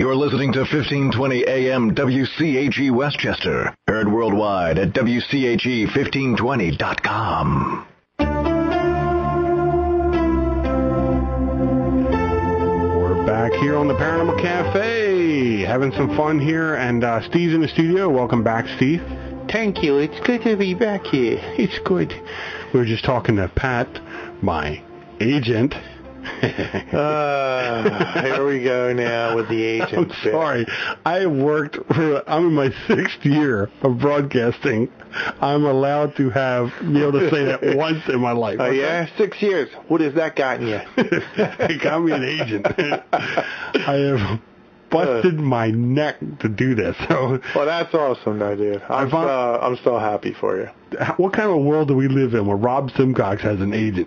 You're listening to 1520 AM WCAG Westchester. Heard worldwide at WCAG1520.com. We're back here on the Paranormal Cafe, having some fun here, and Steve's in the studio. Welcome back, Steve. Thank you. It's good to be back here. It's good. We were just talking to Pat, my agent. Here we go now with the agent. I'm sorry. I'm in my 6th year of broadcasting. I'm allowed to be able to say that once in my life. Oh, yeah? 6 years. What has that gotten you? It got me an agent. I have busted my neck to do this. So, well, that's awesome, though, dude. I'm so happy for you. What kind of world do we live in where Rob Simcox has an agent?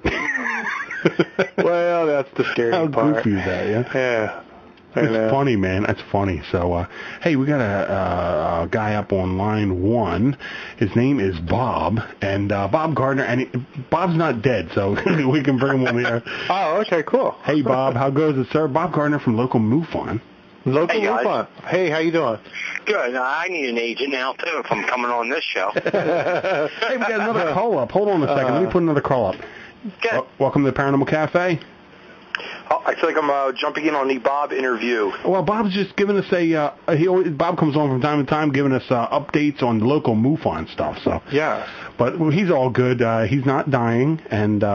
Well, that's the scary part. How goofy is that, yeah? Yeah. It's funny, man. That's funny. So, hey, we got a guy up on line 1. His name is Bob, and Bob Gardner, and Bob's not dead, so we can bring him on the air. Oh, okay, cool. Hey, Bob, how goes it, sir? Bob Gardner from Local MUFON. Local MUFON. Hey, how you doing? Good. I need an agent now, too, if I'm coming on this show. Hey, we got another call up. Hold on a second. Let me put another call up. Good. Welcome to the Paranormal Cafe. Oh, I feel like I'm jumping in on the Bob interview. Well, Bob's just giving us Bob comes on from time to time giving us updates on the local MUFON stuff. So yeah, but he's all good. He's not dying, and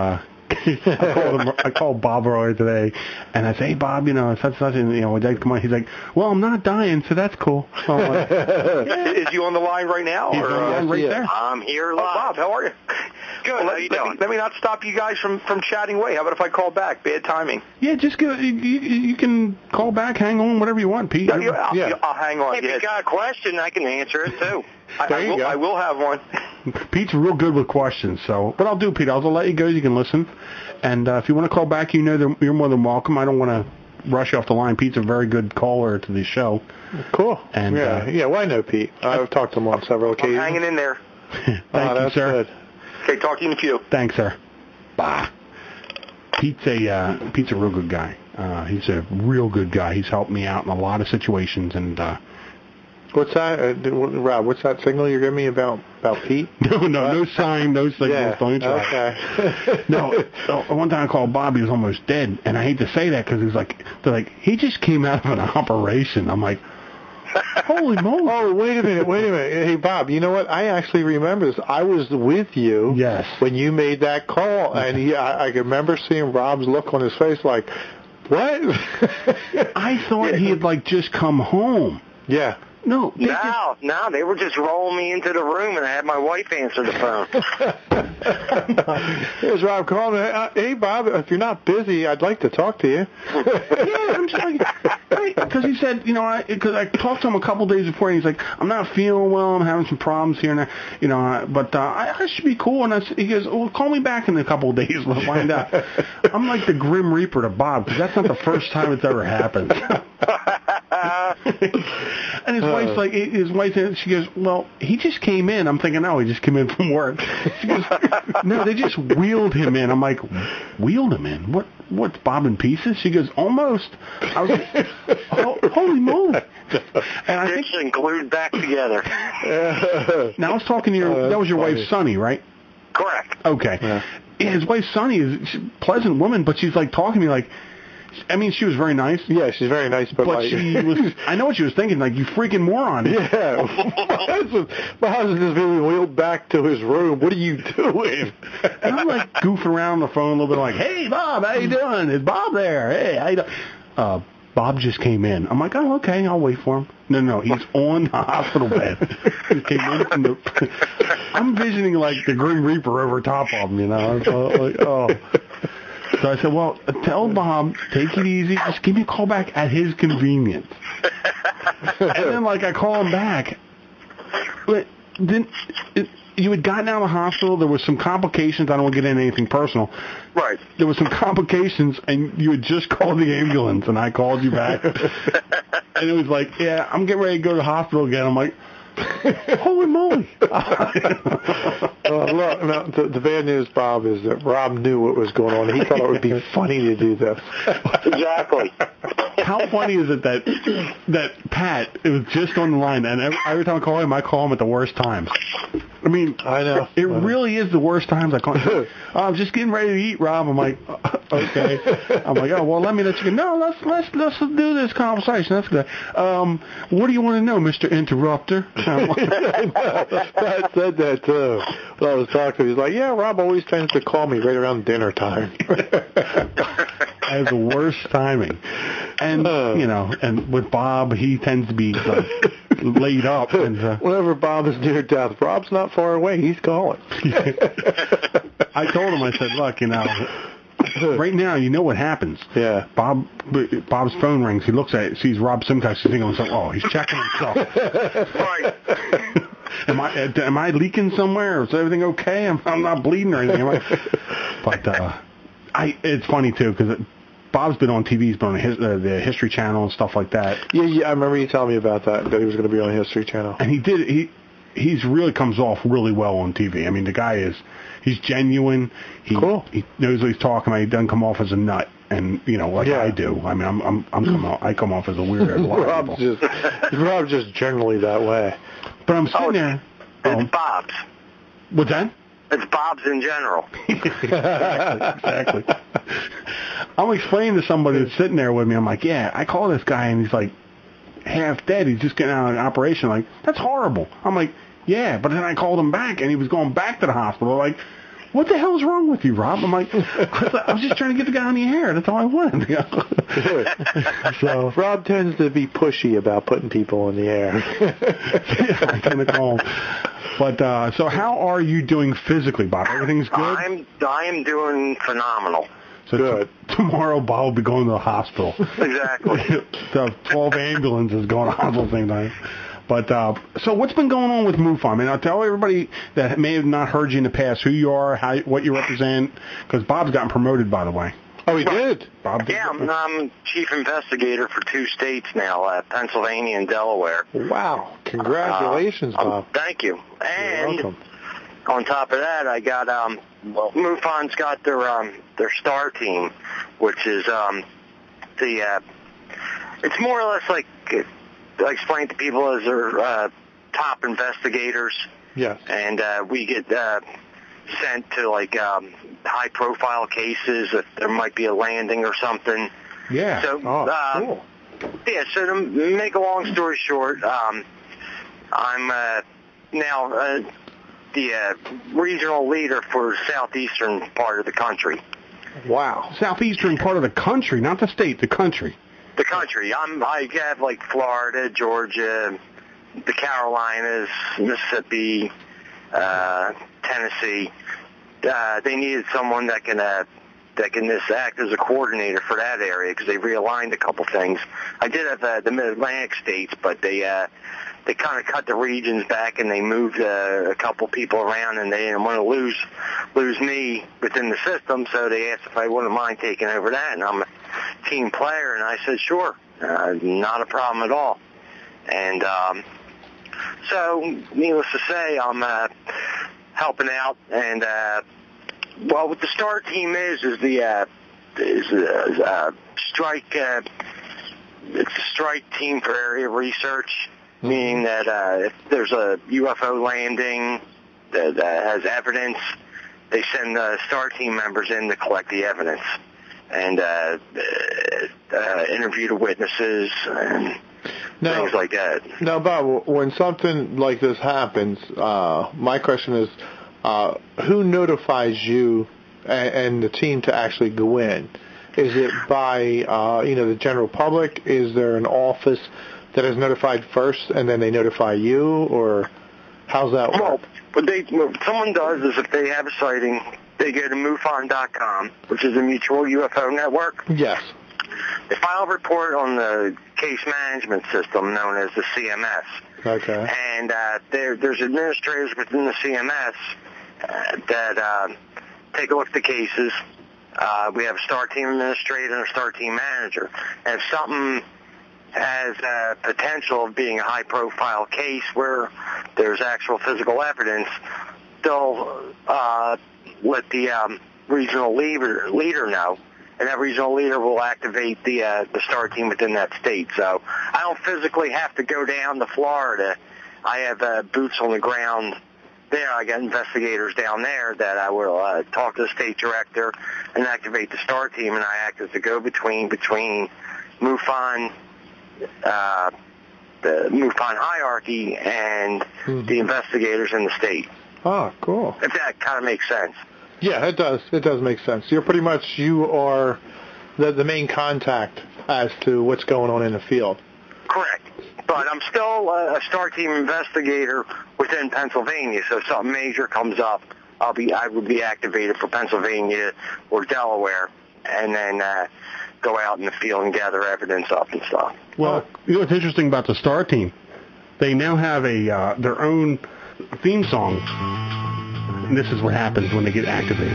I called Bob earlier today, and I say, hey, Bob, such and would you like to come on? He's like, well, I'm not dying, so that's cool. So I'm like, yeah. Is you on the line right now? He's on the line right there. I'm here live. Oh, Bob, how are you? Good. How you doing? Let me not stop you guys from chatting away. How about if I call back? Bad timing. Yeah, just you can call back, hang on, whatever you want, Pete. I'll hang on. If you got a question, I can answer it, too. I will have one. Pete's real good with questions, so what I'll do, Pete, I'll let you go. You can listen, and if you want to call back, you're more than welcome. I don't want to rush you off the line. Pete's a very good caller to the show. Cool. And well, I know Pete. I've talked to him on several occasions. I'm hanging in there. Thank you, sir. Good. Okay, talk to you in a few. Thanks, sir. Bye. Pete's a real good guy. He's a real good guy. He's helped me out in a lot of situations, and what's that, Rob? What's that signal you're giving me about Pete? No sign, no signals. Yeah, don't try. Okay. No. One time I called Bob. He was almost dead, and I hate to say that because they're like, he just came out of an operation. I'm like, holy moly! Oh, wait a minute. Hey, Bob, you know what? I actually remember this. I was with you when you made that call, and I can remember seeing Rob's look on his face like, what? I thought he had just come home. Yeah. No, they were just rolling me into the room, and I had my wife answer the phone. Here's Rob calling. Hey, Bob, if you're not busy, I'd like to talk to you. Yeah, I'm sorry. Because he said, because I talked to him a couple days before, and he's like, I'm not feeling well, I'm having some problems here and there, but I should be cool. And he goes, well, call me back in a couple of days, we'll find out. I'm like the Grim Reaper to Bob, because that's not the first time it's ever happened. And his wife, she goes, well, he just came in. I'm thinking, no, he just came in from work. She goes, no, they just wheeled him in. I'm like, wheeled him in? What's Bob in pieces? She goes, almost. I was like, holy moly. And I think glued back together. Now I was talking to that was your wife, Sunny, right? Correct. Okay. Yeah. His wife, Sunny, is a pleasant woman, but she's talking to me she was very nice. Yeah, she's very nice, but she was. I know what she was thinking. You freaking moron. Yeah, my husband is being wheeled back to his room. What are you doing? And I'm goofing around on the phone a little bit, hey, Bob, how you doing? Is Bob there? Hey, how you doing? Bob just came in. I'm like, oh, okay, I'll wait for him. No, he's on the hospital bed. He came in from I'm visioning the Grim Reaper over top of him, So I said, well, tell Bob, take it easy. Just give me a call back at his convenience. And then, I call him back. But then you had gotten out of the hospital. There was some complications. I don't want to get into anything personal. Right. There was some complications, and you had just called the ambulance, and I called you back. And it was yeah, I'm getting ready to go to the hospital again. I'm like, holy moly. Look, the bad news, Bob, is that Rob knew what was going on. He thought it would be funny to do this. Exactly. How funny is it that Pat, it was just on the line, and every time I call him at the worst times. I mean, I know. It really is the worst times I call him. I'm just getting ready to eat, Rob. I'm like, okay. I'm like, oh, well, let me let you go. No, let's do this conversation. That's good. What do you want to know, Mr. Interrupter? Pat said that, too. When I was talking to him, he's like, yeah, Rob always tends to call me right around dinner time. Has the worst timing. And, and with Bob, he tends to be laid up. And whenever Bob is near death, Rob's not far away. He's calling. I told him, I said, look, right now, you know what happens. Yeah. Bob's phone rings. He looks at it, sees Rob Simcox. He's thinking to himself, oh, he's checking himself. Right. Am I leaking somewhere? Is everything okay? I'm not bleeding or anything. But it's funny, too, because Bob's been on TV. He's been on the History Channel and stuff like that. Yeah, I remember you telling me about that he was going to be on History Channel. And he's really comes off really well on TV. I mean, the guy he's genuine. Cool. He knows what he's talking about. He doesn't come off as a nut. And, I do. I mean, I come off as a weirdo. Rob's just generally that way. But I'm sitting there. It's Bob's. What's that? It's Bob's in general. Exactly. I'm explaining to somebody that's sitting there with me. I'm like, yeah, I call this guy, and he's like half dead. He's just getting out of an operation. Like, that's horrible. I'm like, yeah, but then I called him back, and he was going back to the hospital. Like, what the hell's wrong with you, Rob? I'm like, I was just trying to get the guy on the air. That's all I wanted. So Rob tends to be pushy about putting people in the air. Yeah, I kind of call him. But so how are you doing physically, Bob? Everything's good? I am doing phenomenal. So good. Tomorrow, Bob will be going to the hospital. Exactly. The 12 ambulances going to the hospital at the same time. But so what's been going on with MUFON? I mean, I'll tell everybody that may have not heard you in the past who you are, what you represent, because Bob's gotten promoted, by the way. Oh, he did? Bob did. Yeah, I'm chief investigator for 2 states now, Pennsylvania and Delaware. Wow. Congratulations, Bob. Thank you. And you're welcome. On top of that, I got, MUFON's got their STAR team, which is it's more or less like, I explain to people as their top investigators. Yes. And we get sent to, like, high-profile cases if there might be a landing or something. Yeah. So, cool. Yeah, so to make a long story short, I'm now the regional leader for southeastern part of the country. Wow. Southeastern part of the country, not the state, the country. The country. I have, like, Florida, Georgia, the Carolinas, Mississippi, Tennessee. They needed someone that can just act as a coordinator for that area because they realigned a couple things. I did have the Mid-Atlantic states, but they kind of cut the regions back and they moved a couple people around, and they didn't want to lose me within the system, so they asked if I wouldn't mind taking over that, and I'm a team player, and I said sure, not a problem at all. And so, needless to say, I'm helping out, and what the STAR team is the strike. It's a strike team for area research, meaning that if there's a UFO landing that has evidence, they send STAR team members in to collect the evidence and interview the witnesses and things like that. Now, Bob, when something like this happens, my question is, who notifies you and the team to actually go in? Is it by, the general public? Is there an office that is notified first and then they notify you, or how's that work? Well, what someone does is if they have a sighting, they go to MUFON.com, which is a mutual UFO network. Yes. They file a report on the case management system known as the CMS. Okay. And there's administrators within the CMS that take a look at the cases. We have a STAR team administrator and a STAR team manager. And if something has potential of being a high-profile case where there's actual physical evidence, they'll let the regional leader know, and that regional leader will activate the STAR team within that state. So I don't physically have to go down to Florida. I have boots on the ground there. I got investigators down there that I will talk to the state director and activate the STAR team, and I act as the go-between between MUFON, the MUFON hierarchy, and the investigators in the state. Oh, cool. If that kind of makes sense. Yeah, it does. It does make sense. You are the main contact as to what's going on in the field. Correct. But I'm still a STAR team investigator within Pennsylvania, so if something major comes up, I would be activated for Pennsylvania or Delaware, and then go out in the field and gather evidence up and stuff. Well, you know what's interesting about the STAR team? They now have their own theme song, and this is what happens when they get activated.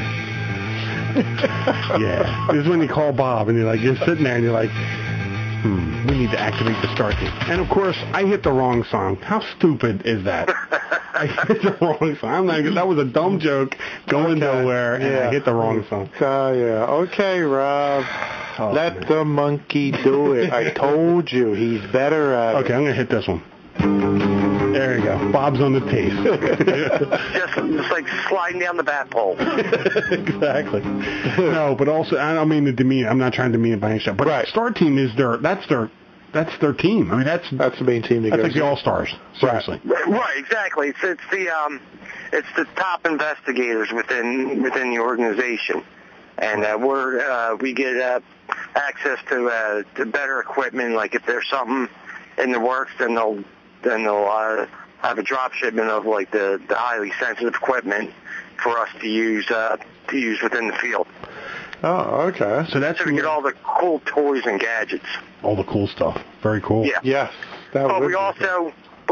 Yeah, this is when you call Bob, and you're sitting there, and you're like, we need to activate the STAR team. And of course, I hit the wrong song. How stupid is that? I hit the wrong song. That was a dumb joke going nowhere, and I hit the wrong song. Yeah. Okay, Rob. Let the monkey do it. I told you, he's better at it. Okay, I'm going to hit this one. There you go. Bob's on the tape. just like sliding down the bat pole. Exactly. No, but also, I don't mean to demean. I'm not trying to demean it by any step. But STAR team is that's their team. I mean, that's the main team. That's like the All-Stars. Seriously. Right. Exactly. It's the top investigators within the organization, and we get access to better equipment. Like if there's something in the works, then they'll have a drop shipment of like the highly sensitive equipment for us to use within the field. Oh, okay. So we get all the cool toys and gadgets. All the cool stuff. Very cool. Yeah. Yes. But we also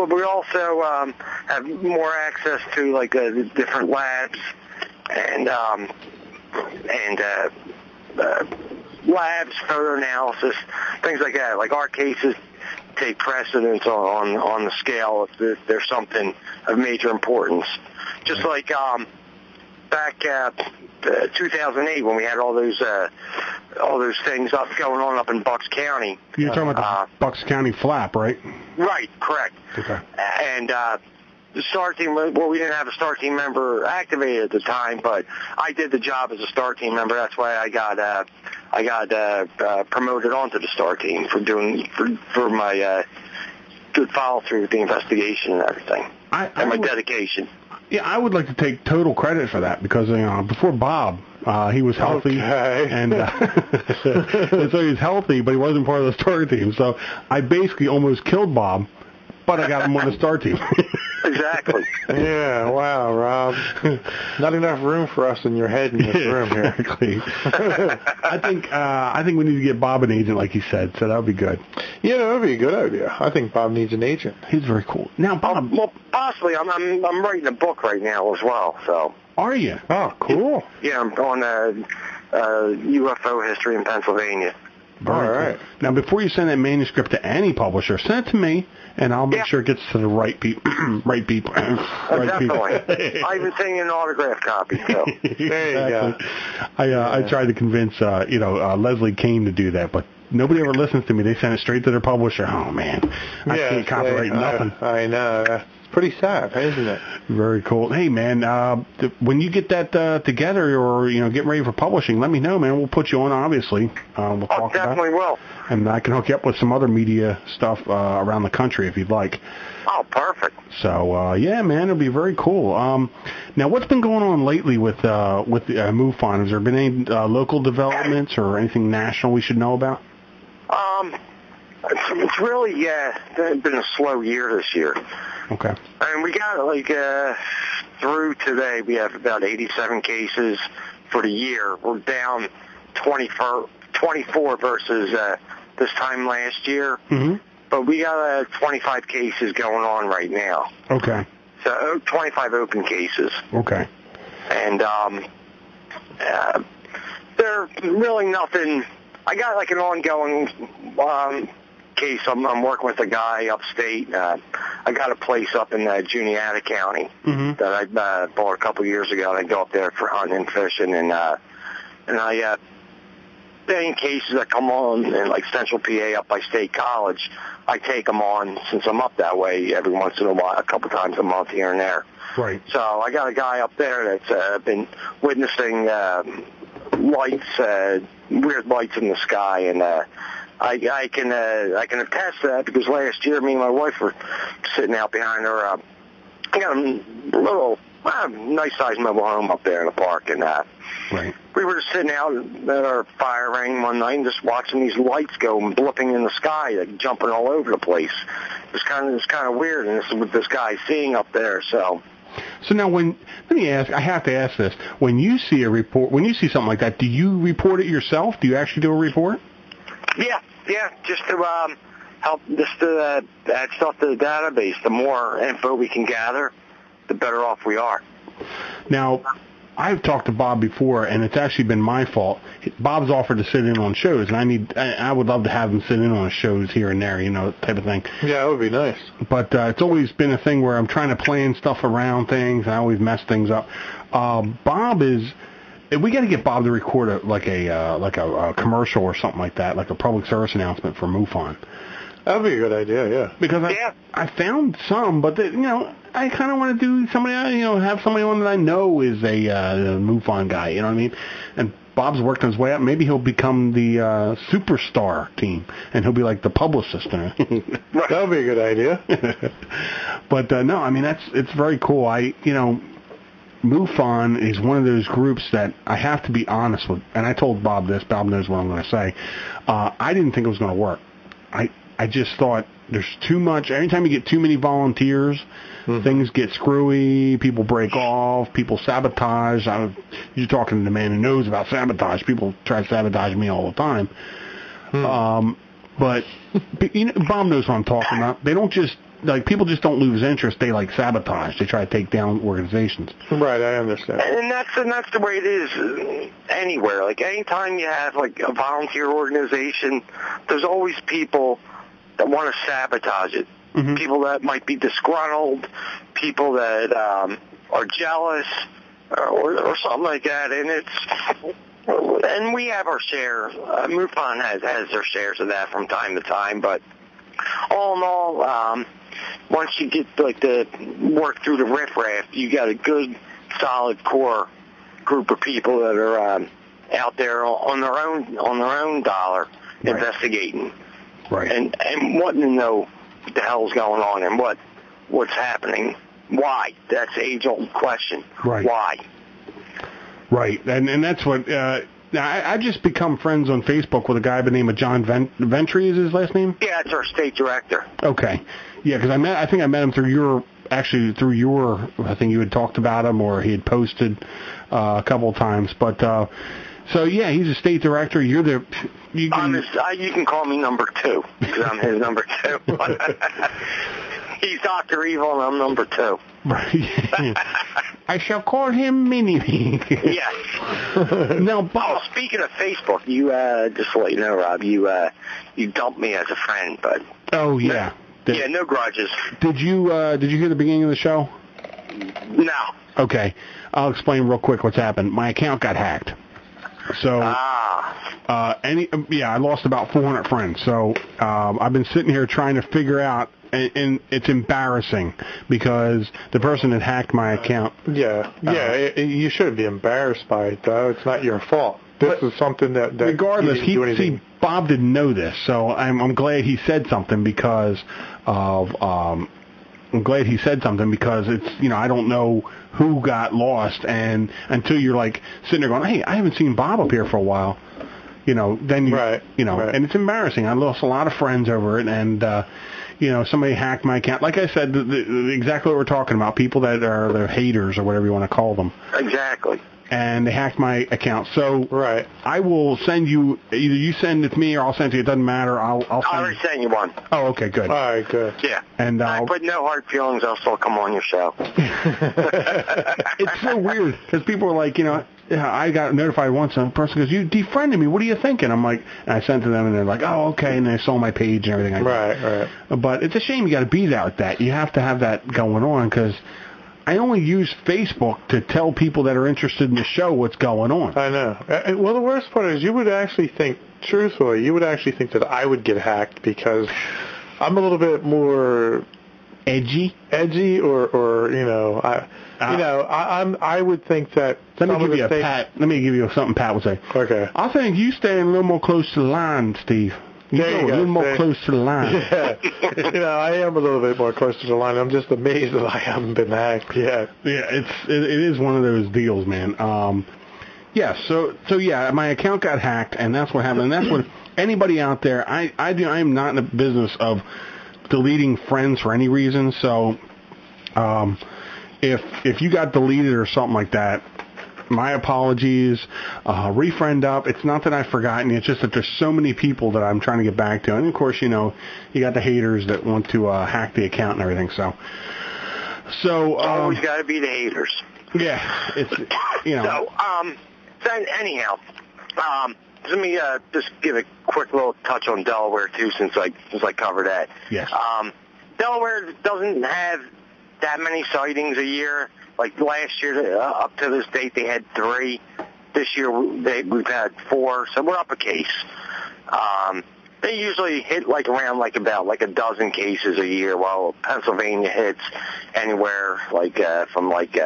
have more access to like the different labs and labs, photo analysis, things like that. Like our cases take precedence on the scale if there's something of major importance. Just like back 2008 when we had all those things going on up in Bucks County. You're talking about the Bucks County flap, right? Right, correct. Okay. And the STAR team, we didn't have a STAR team member activated at the time, but I did the job as a STAR team member. That's why I got promoted onto the STAR team for my good follow through with the investigation and everything, and my dedication. Yeah, I would like to take total credit for that because before Bob, he was healthy, and so he was healthy, but he wasn't part of the STAR team. So I basically almost killed Bob, but I got him on the STAR team. Exactly. Yeah, wow, Rob. Not enough room for us in your head in this room here. Exactly. I think we need to get Bob an agent, like he said, so that would be good. Yeah, that would be a good idea. I think Bob needs an agent. He's very cool. Now, Bob... well, possibly. I'm writing a book right now as well, so... Are you? Oh, cool. Yeah, I'm on UFO history in Pennsylvania. All right. Cool. Now, before you send that manuscript to any publisher, send it to me, and I'll make sure it gets to the right people. Definitely. I even send you an autograph copy. So. There you go. I tried to convince Leslie Kane to do that, but nobody ever listens to me. They send it straight to their publisher. Oh man, I can't copyright nothing. I know. Pretty sad, isn't it? Very cool. Hey, man, when you get that together or, getting ready for publishing, let me know, man. We'll put you on, obviously. We'll talk definitely will. And I can hook you up with some other media stuff around the country if you'd like. Oh, perfect. So, yeah, man, it'll be very cool. Now, what's been going on lately with MUFON? Has there been any local developments or anything national we should know about? It's really, been a slow year this year. Okay. And we got, through today, we have about 87 cases for the year. We're down 24 versus this time last year. Mm-hmm. But we got 25 cases going on right now. Okay. So 25 open cases. Okay. And they're really nothing. I got like an ongoing case. I'm working with a guy upstate. I got a place up in Juniata County that I bought a couple years ago, and I go up there for hunting and fishing, and I any cases that come on in like Central PA up by State College, I take them on since I'm up that way every once in a while, a couple times a month here and there. Right. So I got a guy up there that's been witnessing lights, weird lights in the sky, and I can attest to that because last year me and my wife were sitting out behind her. I got a little nice-sized mobile home up there in the park, and right. we were just sitting out at our fire ring one night and just watching these lights go blipping in the sky, like jumping all over the place. It was kind of weird, and this is what this guy's seeing up there. So now let me ask, I have to ask this. When you see something like that, do you report it yourself? Do you actually do a report? Yeah, just to help, just to add stuff to the database. The more info we can gather, the better off we are. Now, I've talked to Bob before, and it's actually been my fault. Bob's offered to sit in on shows, and I would love to have him sit in on shows here and there, type of thing. Yeah, that would be nice. But it's always been a thing where I'm trying to plan stuff around things, and I always mess things up. We got to get Bob to record a commercial or something like that, like a public service announcement for MUFON. That would be a good idea, yeah. Because I found some, but I kind of want to do somebody, have somebody on that I know is a MUFON guy, you know what I mean? And Bob's working his way up. Maybe he'll become the superstar team, and he'll be like the publicist. That would be a good idea. But no, I mean it's very cool. MUFON is one of those groups that I have to be honest with, and I told Bob this. Bob knows what I'm going to say. I didn't think it was going to work. I just thought there's too much. Anytime you get too many volunteers, things get screwy, people break off, people sabotage. You're talking to the man who knows about sabotage. People try to sabotage me all the time. But Bob knows what I'm talking about. They don't just, people just don't lose interest. They sabotage. They try to take down organizations. Right, I understand. And that's the way it is anywhere. Anytime you have a volunteer organization, there's always people that want to sabotage it. Mm-hmm. People that might be disgruntled, people that are jealous, or something like that. And we have our share. MUFON has their shares of that from time to time. But all in all, once you get to work through the riffraff, you got a good, solid core group of people that are out there on their own dollar, right, investigating. Right. And wanting to know what the hell's going on and what's happening. Why? That's the age-old question. Right. Why? Right. And that's what... I just become friends on Facebook with a guy by the name of John Ventry, is his last name? Yeah, it's our state director. Okay. Yeah, because I think I met him through your... I think you had talked about him, or he had posted a couple of times. But... so yeah, he's a state director. You can call me number 2 because I'm his number 2. He's Dr. Evil and I'm number 2. Right. I shall call him Mini-Me. Yes. Now, Bob. Speaking of Facebook, you just to let you know, Rob, you dumped me as a friend, but. Oh yeah. No grudges. Did you hear the beginning of the show? No. Okay, I'll explain real quick what's happened. My account got hacked. So, I lost about 400 friends. So, I've been sitting here trying to figure out, and it's embarrassing because the person that hacked my account. You shouldn't be embarrassed by it, though. It's not your fault. This is something that regardless, Bob didn't know this, so I'm glad he said something because of. I'm glad he said something because it's, I don't know who got lost, and until you're sitting there going, hey, I haven't seen Bob up here for a while, then right. And it's embarrassing. I lost a lot of friends over it, and somebody hacked my account. Like I said, exactly what we're talking about, people that are the haters or whatever you want to call them. Exactly. And they hacked my account. So right. I will send you, either you send it to me or I'll send it to you. It doesn't matter. I'll already sent you one. Oh, okay, good. All right, good. Yeah. And I put no hard feelings. I'll still come on your show. It's so weird because people are like, I got notified once and the person goes, you defriended me. What are you thinking? I'm like, and I sent to them and they're like, oh, okay. And they saw my page and everything. Right. But it's a shame you got to be like that. You have to have that going on because I only use Facebook to tell people that are interested in the show what's going on. I know. Well, the worst part is you would actually think that I would get hacked because I'm a little bit more edgy, or I would think that. Let me give you something Pat would say. Okay. I think you staying a little more close to the line, Steve. A little more close to the line. Yeah. I am a little bit more close to the line. I'm just amazed that I haven't been hacked yet. Yeah, it is one of those deals, man. So my account got hacked, and that's what happened. And that's what anybody out there. I am not in the business of deleting friends for any reason. So, if you got deleted or something like that, my apologies. Refriend up. It's not that I've forgotten you. It's just that there's so many people that I'm trying to get back to. And, of course, you got the haters that want to hack the account and everything. So always got to be the haters. Yeah. It's, So anyhow, let me just give a quick little touch on Delaware, too, since I covered that. Yes. Delaware doesn't have that many sightings a year. Like last year, up to this date, they had 3. This year, we've had 4, so we're up a case. They usually hit around about a dozen cases a year, while Pennsylvania hits anywhere from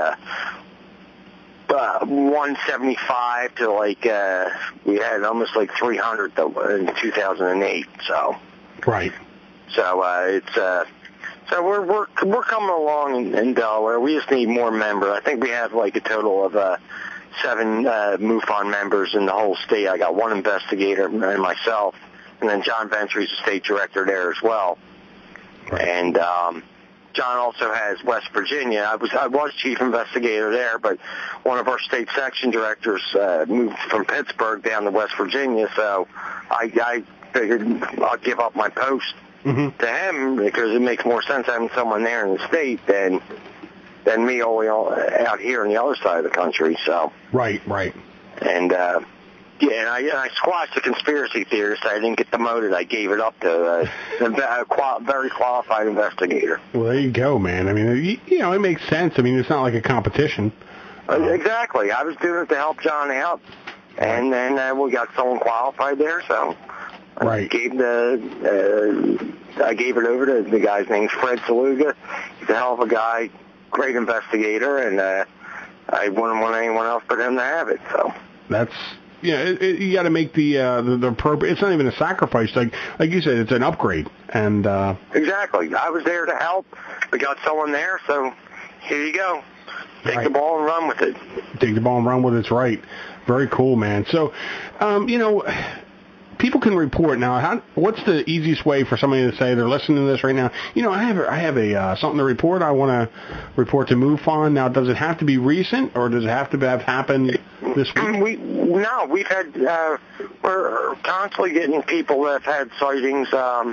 175 to we had almost 300 in 2008. So right. So it's. So we're coming along in Delaware. We just need more members. I think we have a total of 7 MUFON members in the whole state. I got 1 investigator and myself, and then John Ventry's the state director there as well. Right. And John also has West Virginia. I was chief investigator there, but one of our state section directors moved from Pittsburgh down to West Virginia, so I figured I'll give up my post. Mm-hmm. To him, because it makes more sense having someone there in the state than me out here on the other side of the country. So right. And and I squashed the conspiracy theorist. I didn't get demoted. I gave it up to a very qualified investigator. Well, there you go, man. I mean, it makes sense. I mean, it's not like a competition. Exactly. I was doing it to help John out, and then we got someone qualified there. So. Right. I gave it over to the guy's name's Fred Saluga. He's a hell of a guy, great investigator, and I wouldn't want anyone else but him to have it. So that's you got to make the appropriate. It's not even a sacrifice, like you said, it's an upgrade. And exactly, I was there to help. We got someone there, so here you go. Take the ball and run with it. Take the ball and run with it's right. Very cool, man. So, people can report now. What's the easiest way for somebody to say they're listening to this right now? I have a something to report. I want to report to MUFON. Now, does it have to be recent, or does it have to have happened this week? We've had. We're constantly getting people that have had sightings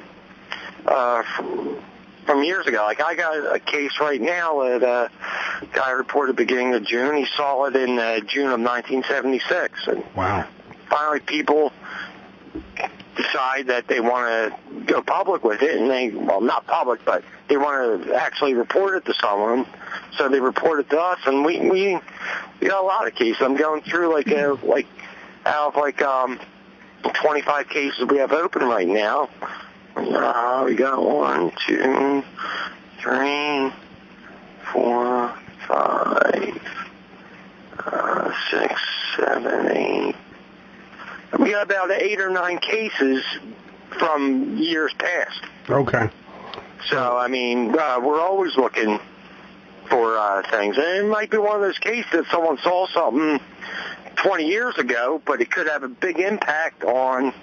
from years ago. Like I got a case right now that a guy reported beginning of June. He saw it in June of 1976. And wow! Finally, people decide that they want to go public with it, and not public, but they want to actually report it to someone. So they report it to us, and we got a lot of cases. I'm going through out of 25 cases we have open right now. We got 1, 2, 3, 4, 5, 6, 7, 8. We got about 8 or 9 cases from years past. Okay. So, I mean, we're always looking for things. And it might be one of those cases that someone saw something 20 years ago, but it could have a big impact on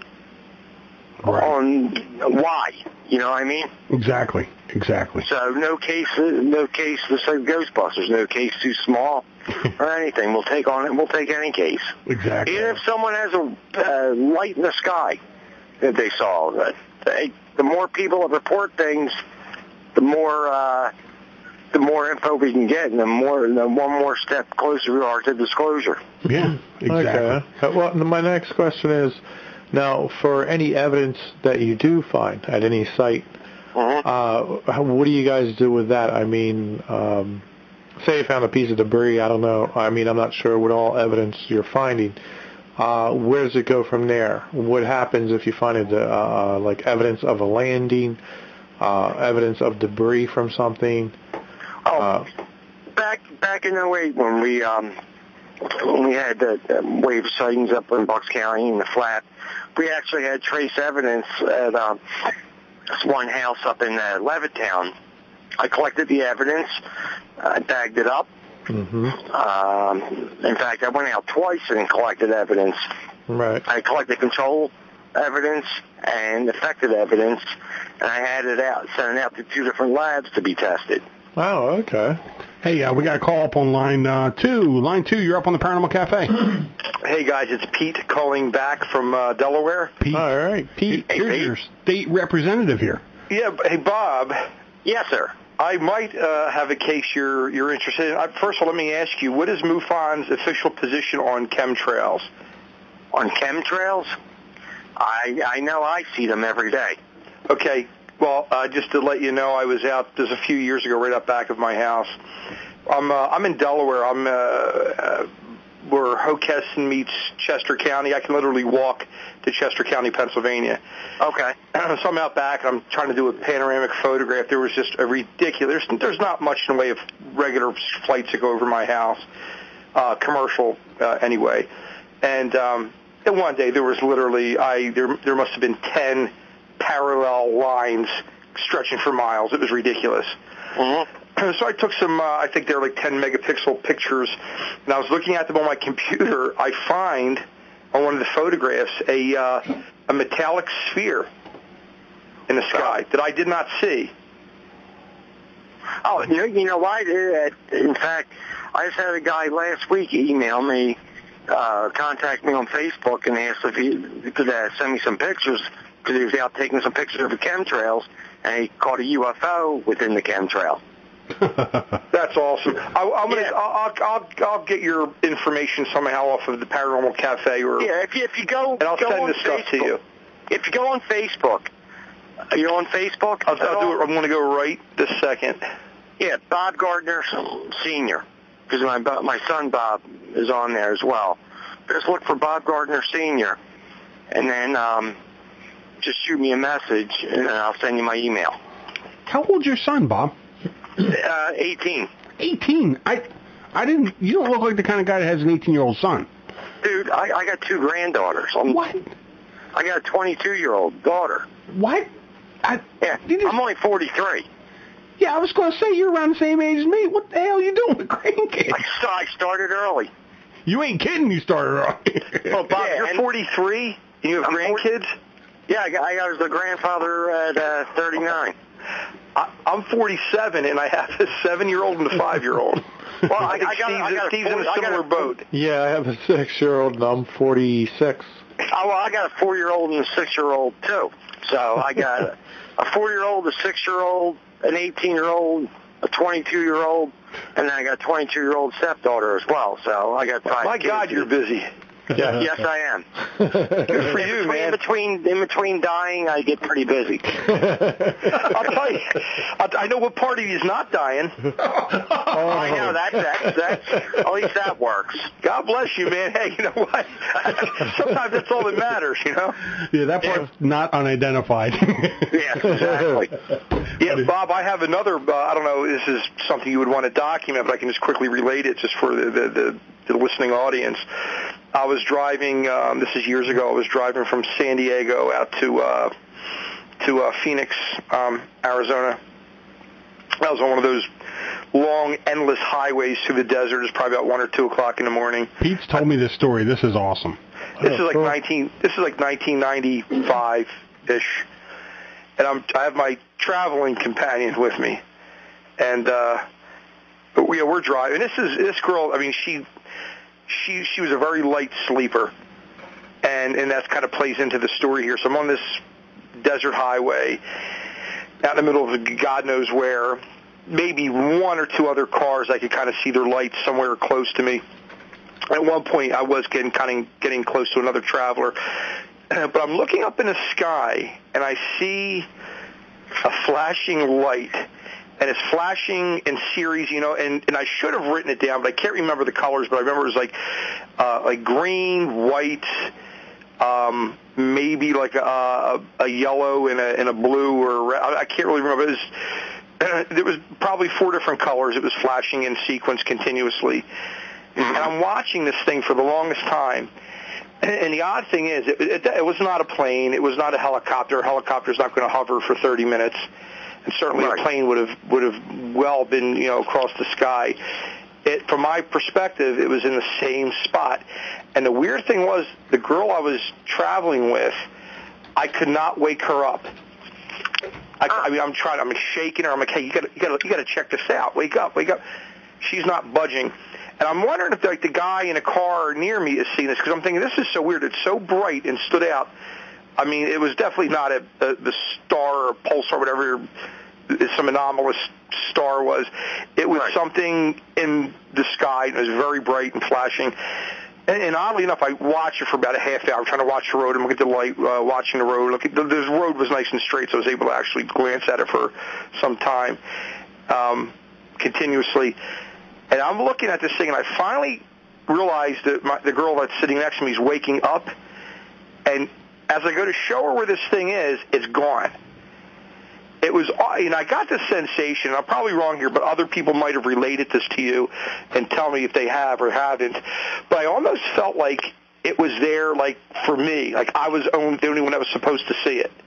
why. You know what I mean? Exactly. So no case to say Ghostbusters, no case too small or anything. We'll take any case. Exactly. Even if someone has a light in the sky that they saw, the more people that report things, the more info we can get, and the one more step closer we are to disclosure. Yeah, exactly. Okay. Well, my next question is, now, for any evidence that you do find at any site, what do you guys do with that? I mean, say say you found a piece of debris, I don't know. I mean, I'm not sure what all evidence you're finding. Where does it go from there? What happens if you find like evidence of a landing, evidence of debris from something? Back in 2008 when we had the wave sightings up in Bucks County in the flat, we actually had trace evidence at this one house up in Levittown. I collected the evidence, I bagged it up. In fact, I went out twice and collected evidence. Right. I collected control evidence and affected evidence, and I had it out, sent it out to 2 different labs to be tested. Oh, okay. Hey, we got a call up on line 2. Line 2, you're up on the Paranormal Cafe. Hey, guys, it's Pete calling back from Delaware. Pete. All right. Pete, here's your state representative here. Yeah, hey, Bob. Yes, sir. I might have a case you're interested in. First of all, let me ask you, what is MUFON's official position on chemtrails? On chemtrails? I know I see them every day. Okay. Well, just to let you know, I was out a few years ago, right up back of my house. I'm in Delaware. I'm where Hockessin meets Chester County. I can literally walk to Chester County, Pennsylvania. Okay. So I'm out back. I'm trying to do a panoramic photograph. There was just a ridiculous. There's not much in the way of regular flights that go over my house, commercial anyway. And one day there was literally there must have been 10 parallel lines stretching for miles. It was ridiculous. Mm-hmm. So I took some, I think they're like 10 megapixel pictures, and I was looking at them on my computer. I find on one of the photographs a metallic sphere in the sky that I did not see. Oh, you know why? In fact, I just had a guy last week email me, contact me on Facebook, and asked if he could send me some pictures because he was out taking some pictures of the chemtrails, and he caught a UFO within the chemtrail. That's awesome. I'll get your information somehow off of the Paranormal Cafe, or if you go, and I'll send this stuff to you. If you go on Facebook, are you on Facebook? I'll do it. I'm going to go right this second. Yeah, Bob Gardner Sr. Because my son Bob is on there as well. Just look for Bob Gardner Sr. and then just shoot me a message, and I'll send you my email. How old's your son, Bob? 18. 18? You don't look like the kind of guy that has an 18-year-old son. Dude, I got 2 granddaughters. What? I got a 22-year-old daughter. What? I'm only 43. Yeah, I was going to say, you're around the same age as me. What the hell are you doing with grandkids? I started early. You ain't kidding, you started early. Oh, Bob, you're 43? And you have grandkids? Yeah, I was the grandfather at 39. I'm 47, and I have a 7-year-old and a 5-year-old. Well, I got Steve's in a similar boat. Yeah, I have a 6-year-old, and I'm 46. Oh, well, I got a 4-year-old and a 6-year-old, too. So I got a 4-year-old, a 6-year-old, an 18-year-old, a 22-year-old, and then I got a 22-year-old stepdaughter as well. So I got 5 My kids. God, you're busy. Yeah. Yes, I am. Good for you, man. In between dying, I get pretty busy. I'll tell you, I know what part of you is not dying. I know, that's at least that works. God bless you, man. Hey, you know what? Sometimes that's all that matters, you know? Yeah, that part's not unidentified. Yes, exactly. Yeah, Bob, I have another, I don't know, this is something you would want to document, but I can just quickly relate it just for the listening audience. I was driving, this is years ago, I was driving from San Diego out to Phoenix, Arizona. I was on one of those long, endless highways through the desert. It's probably about 1 or 2 o'clock in the morning. Pete's told me this story. This is awesome. This is like 1995-ish. And I have my traveling companion with me. And we're driving. This girl, I mean, she was a very light sleeper, and that kind of plays into the story here. So I'm on this desert highway out in the middle of God knows where, maybe 1 or 2 other cars. I could kind of see their lights somewhere close to me. At one point, I was getting close to another traveler, but I'm looking up in the sky, and I see a flashing light, and it's flashing in series, and I should have written it down, but I can't remember the colors, but I remember it was like green, white, maybe like a yellow and a blue or red. I can't really remember. It was probably 4 different colors. It was flashing in sequence continuously. And I'm watching this thing for the longest time. And the odd thing is, it was not a plane. It was not a helicopter. A helicopter's not going to hover for 30 minutes. And certainly a plane would have well been, across the sky. From my perspective, it was in the same spot. And the weird thing was, the girl I was traveling with, I could not wake her up. I'm shaking her. I'm like, hey, you got to check this out. Wake up. She's not budging. And I'm wondering if the guy in a car near me is seeing this, because I'm thinking, this is so weird. It's so bright and stood out. I mean, it was definitely not the star or pulsar, whatever some anomalous star was. It was something in the sky, and it was very bright and flashing. And oddly enough, I watched it for about a half hour, trying to watch the road and look at the light, watching the road. The road was nice and straight, so I was able to actually glance at it for some time, continuously. And I'm looking at this thing, and I finally realized that the girl that's sitting next to me is waking up. And as I go to show her where this thing is, it's gone. It was, I got this sensation, I'm probably wrong here, but other people might have related this to you and tell me if they have or haven't. But I almost felt like it was there, like, for me. Like I was the only one that was supposed to see it.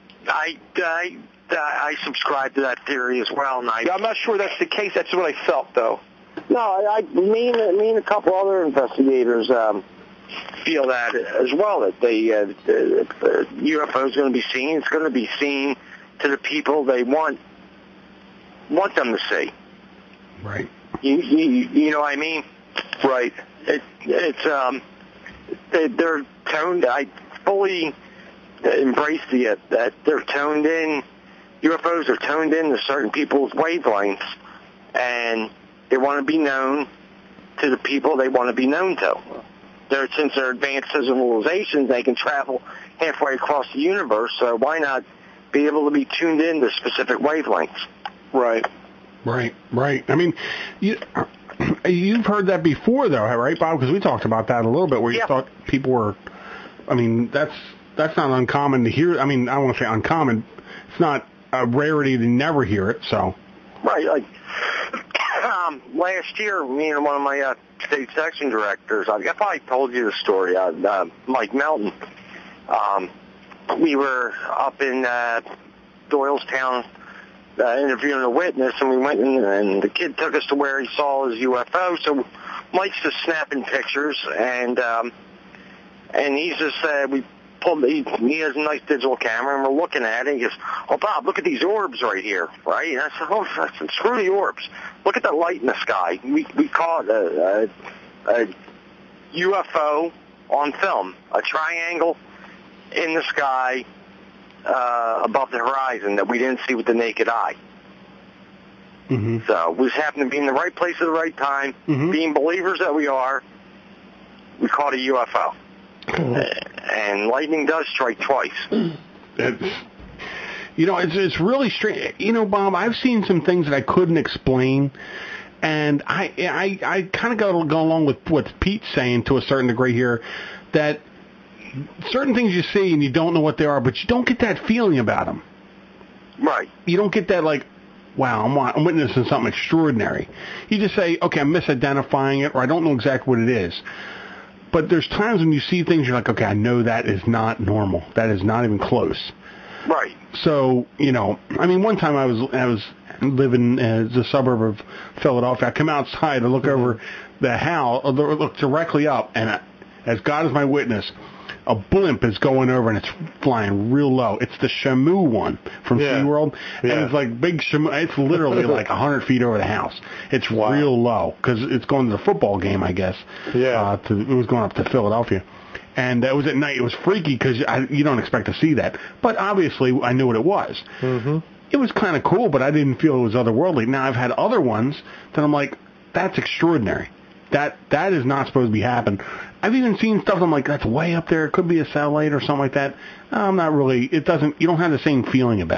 I subscribe to that theory as well. And I'm not sure that's the case. That's what I felt, though. No, me and a couple other investigators feel that as well, that the UFO is going to be seen. It's going to be seen to the people they want them to see. Right. You know what I mean? Right. They're toned. I fully embrace that they're toned in. UFOs are toned in to certain people's wavelengths, and they want to be known to the people they want to be known to. Since they're advanced civilizations, they can travel halfway across the universe, so why not be able to be tuned in to specific wavelengths? Right. I mean, you've heard that before, though, right, Bob? Because we talked about that a little bit, where you thought people were, I mean, that's not uncommon to hear. I mean, I don't want to say uncommon. It's not a rarity to never hear it, so. Right, like last year, me and one of my state section directors, I probably told you the story, Mike Melton, we were up in Doylestown interviewing a witness, and we went and the kid took us to where he saw his UFO. So Mike's just snapping pictures, and he's just we pulled. He has a nice digital camera, and we're looking at it. He goes, "Oh, Bob, look at these orbs right here, right?" And I said, "Oh, screw the orbs. Look at the light in the sky. We caught a UFO on film, a triangle in the sky above the horizon that we didn't see with the naked eye." Mm-hmm. So we just happened to be in the right place at the right time. Mm-hmm. Being believers that we are, we caught a UFO. And lightning does strike twice. It's really strange. Bob, I've seen some things that I couldn't explain, and I kind of go along with what Pete's saying to a certain degree here, that certain things you see and you don't know what they are, but you don't get that feeling about them. Right. You don't get that, like, wow, I'm witnessing something extraordinary. You just say, okay, I'm misidentifying it, or I don't know exactly what it is. But there's times when you see things, you're like, okay, I know that is not normal. That is not even close. Right. So, one time I was living in the suburb of Philadelphia. I come outside to look over the house, look directly up, and as God is my witness, a blimp is going over, and it's flying real low. It's the Shamu one from SeaWorld. And it's like big Shamu. It's literally like 100 feet over the house. It's real low because it's going to the football game, I guess. Yeah. It was going up to Philadelphia. And it was at night. It was freaky because you don't expect to see that. But obviously, I knew what it was. Mm-hmm. It was kind of cool, but I didn't feel it was otherworldly. Now, I've had other ones that I'm like, that's extraordinary. That is not supposed to be happening. I've even seen stuff I'm like, that's way up there. It could be a satellite or something like that. I'm not really. You don't have the same feeling about it.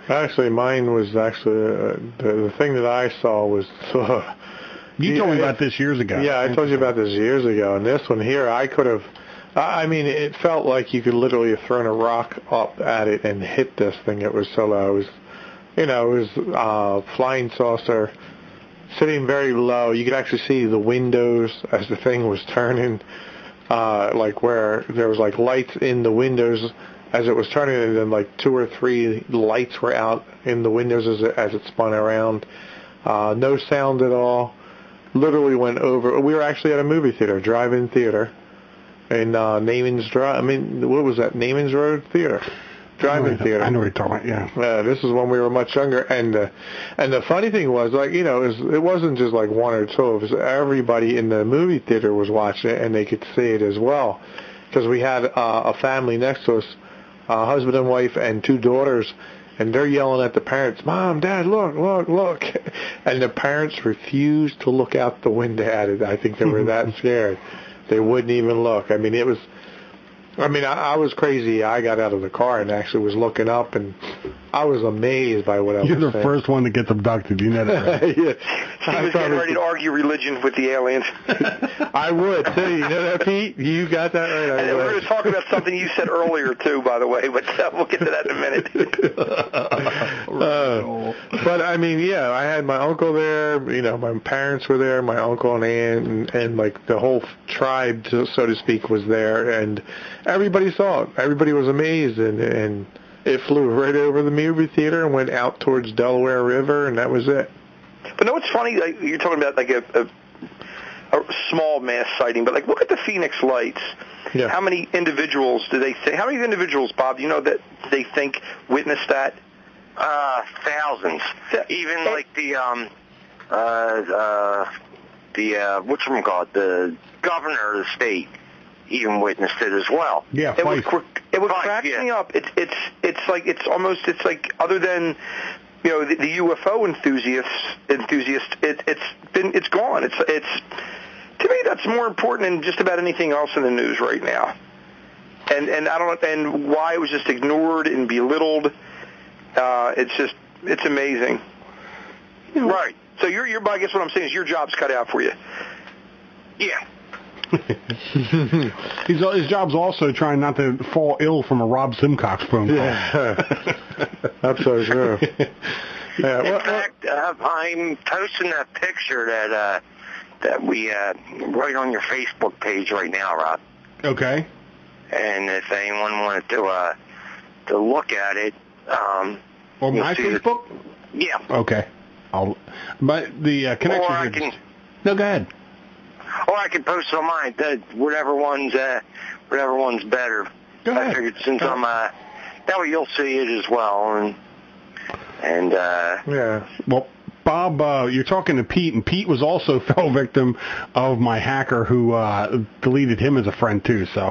Actually, mine was actually the thing that I saw was. You told me about this years ago. Yeah, I told you about this years ago. And this one here, I could have. I mean, it felt like you could literally have thrown a rock up at it and hit this thing. It was so low. It was flying saucer, sitting very low. You could actually see the windows as the thing was turning, like where there was like lights in the windows as it was turning, and then like 2 or 3 lights were out in the windows as it spun around. No sound at all. Literally went over. We were actually at a movie theater, drive-in theater, in Naaman's Drive. I mean, what was that? Naaman's Road Theater, drive-in theater. I know what you're talking about. Yeah. This is when we were much younger, and the funny thing was, like, it wasn't just like 1 or 2 of us. Everybody in the movie theater was watching it, and they could see it as well, because we had a family next to us, a husband and wife and 2 daughters. And they're yelling at the parents, "Mom, Dad, look, look, look." And the parents refused to look out the window at it. I think they were that scared. They wouldn't even look. I mean, I was crazy. I got out of the car and actually was looking up, and I was amazed by what I was You're the saying. first one that gets abducted. You know that, right? Yeah. He was getting ready to argue religion with the aliens. I would, too. You know that, Pete? You got that right. And we're going to talk about something you said earlier, too, by the way, but we'll get to that in a minute. But, I mean, yeah, I had my uncle there. My parents were there, my uncle and aunt, and like, the whole tribe, so to speak, was there. And everybody saw it. Everybody was amazed, and it flew right over the movie theater and went out towards Delaware River, and that was it. But no, it's funny. Like, you're talking about like a small mass sighting, but like look at the Phoenix Lights. Yeah. How many individuals do they think? How many individuals, Bob? Do you know that they think witnessed that? Thousands. Even like the whatchamacallit, the governor of the state even witnessed it as well. Yeah, It would Fife, crack yeah. me up. It's like other than the UFO enthusiast. It's gone. It's to me that's more important than just about anything else in the news right now. And I don't know, and why it was just ignored and belittled. It's amazing. Right. So I guess what I'm saying is your job's cut out for you. Yeah. His job's also trying not to fall ill from a Rob Simcox phone call. Yeah. That's so true. Yeah. In fact, I'm posting that picture that we right on your Facebook page right now, Rob. Okay. And if anyone wanted to look at it, On my Facebook? Yeah. Okay. But the connection. Or I can. No, go ahead. Or I can post it on mine. Whatever one's better. Go ahead. I figured since I'm that way you'll see it as well, and Yeah. Well, Bob, you're talking to Pete, and Pete was also a fellow victim of my hacker who deleted him as a friend too. So.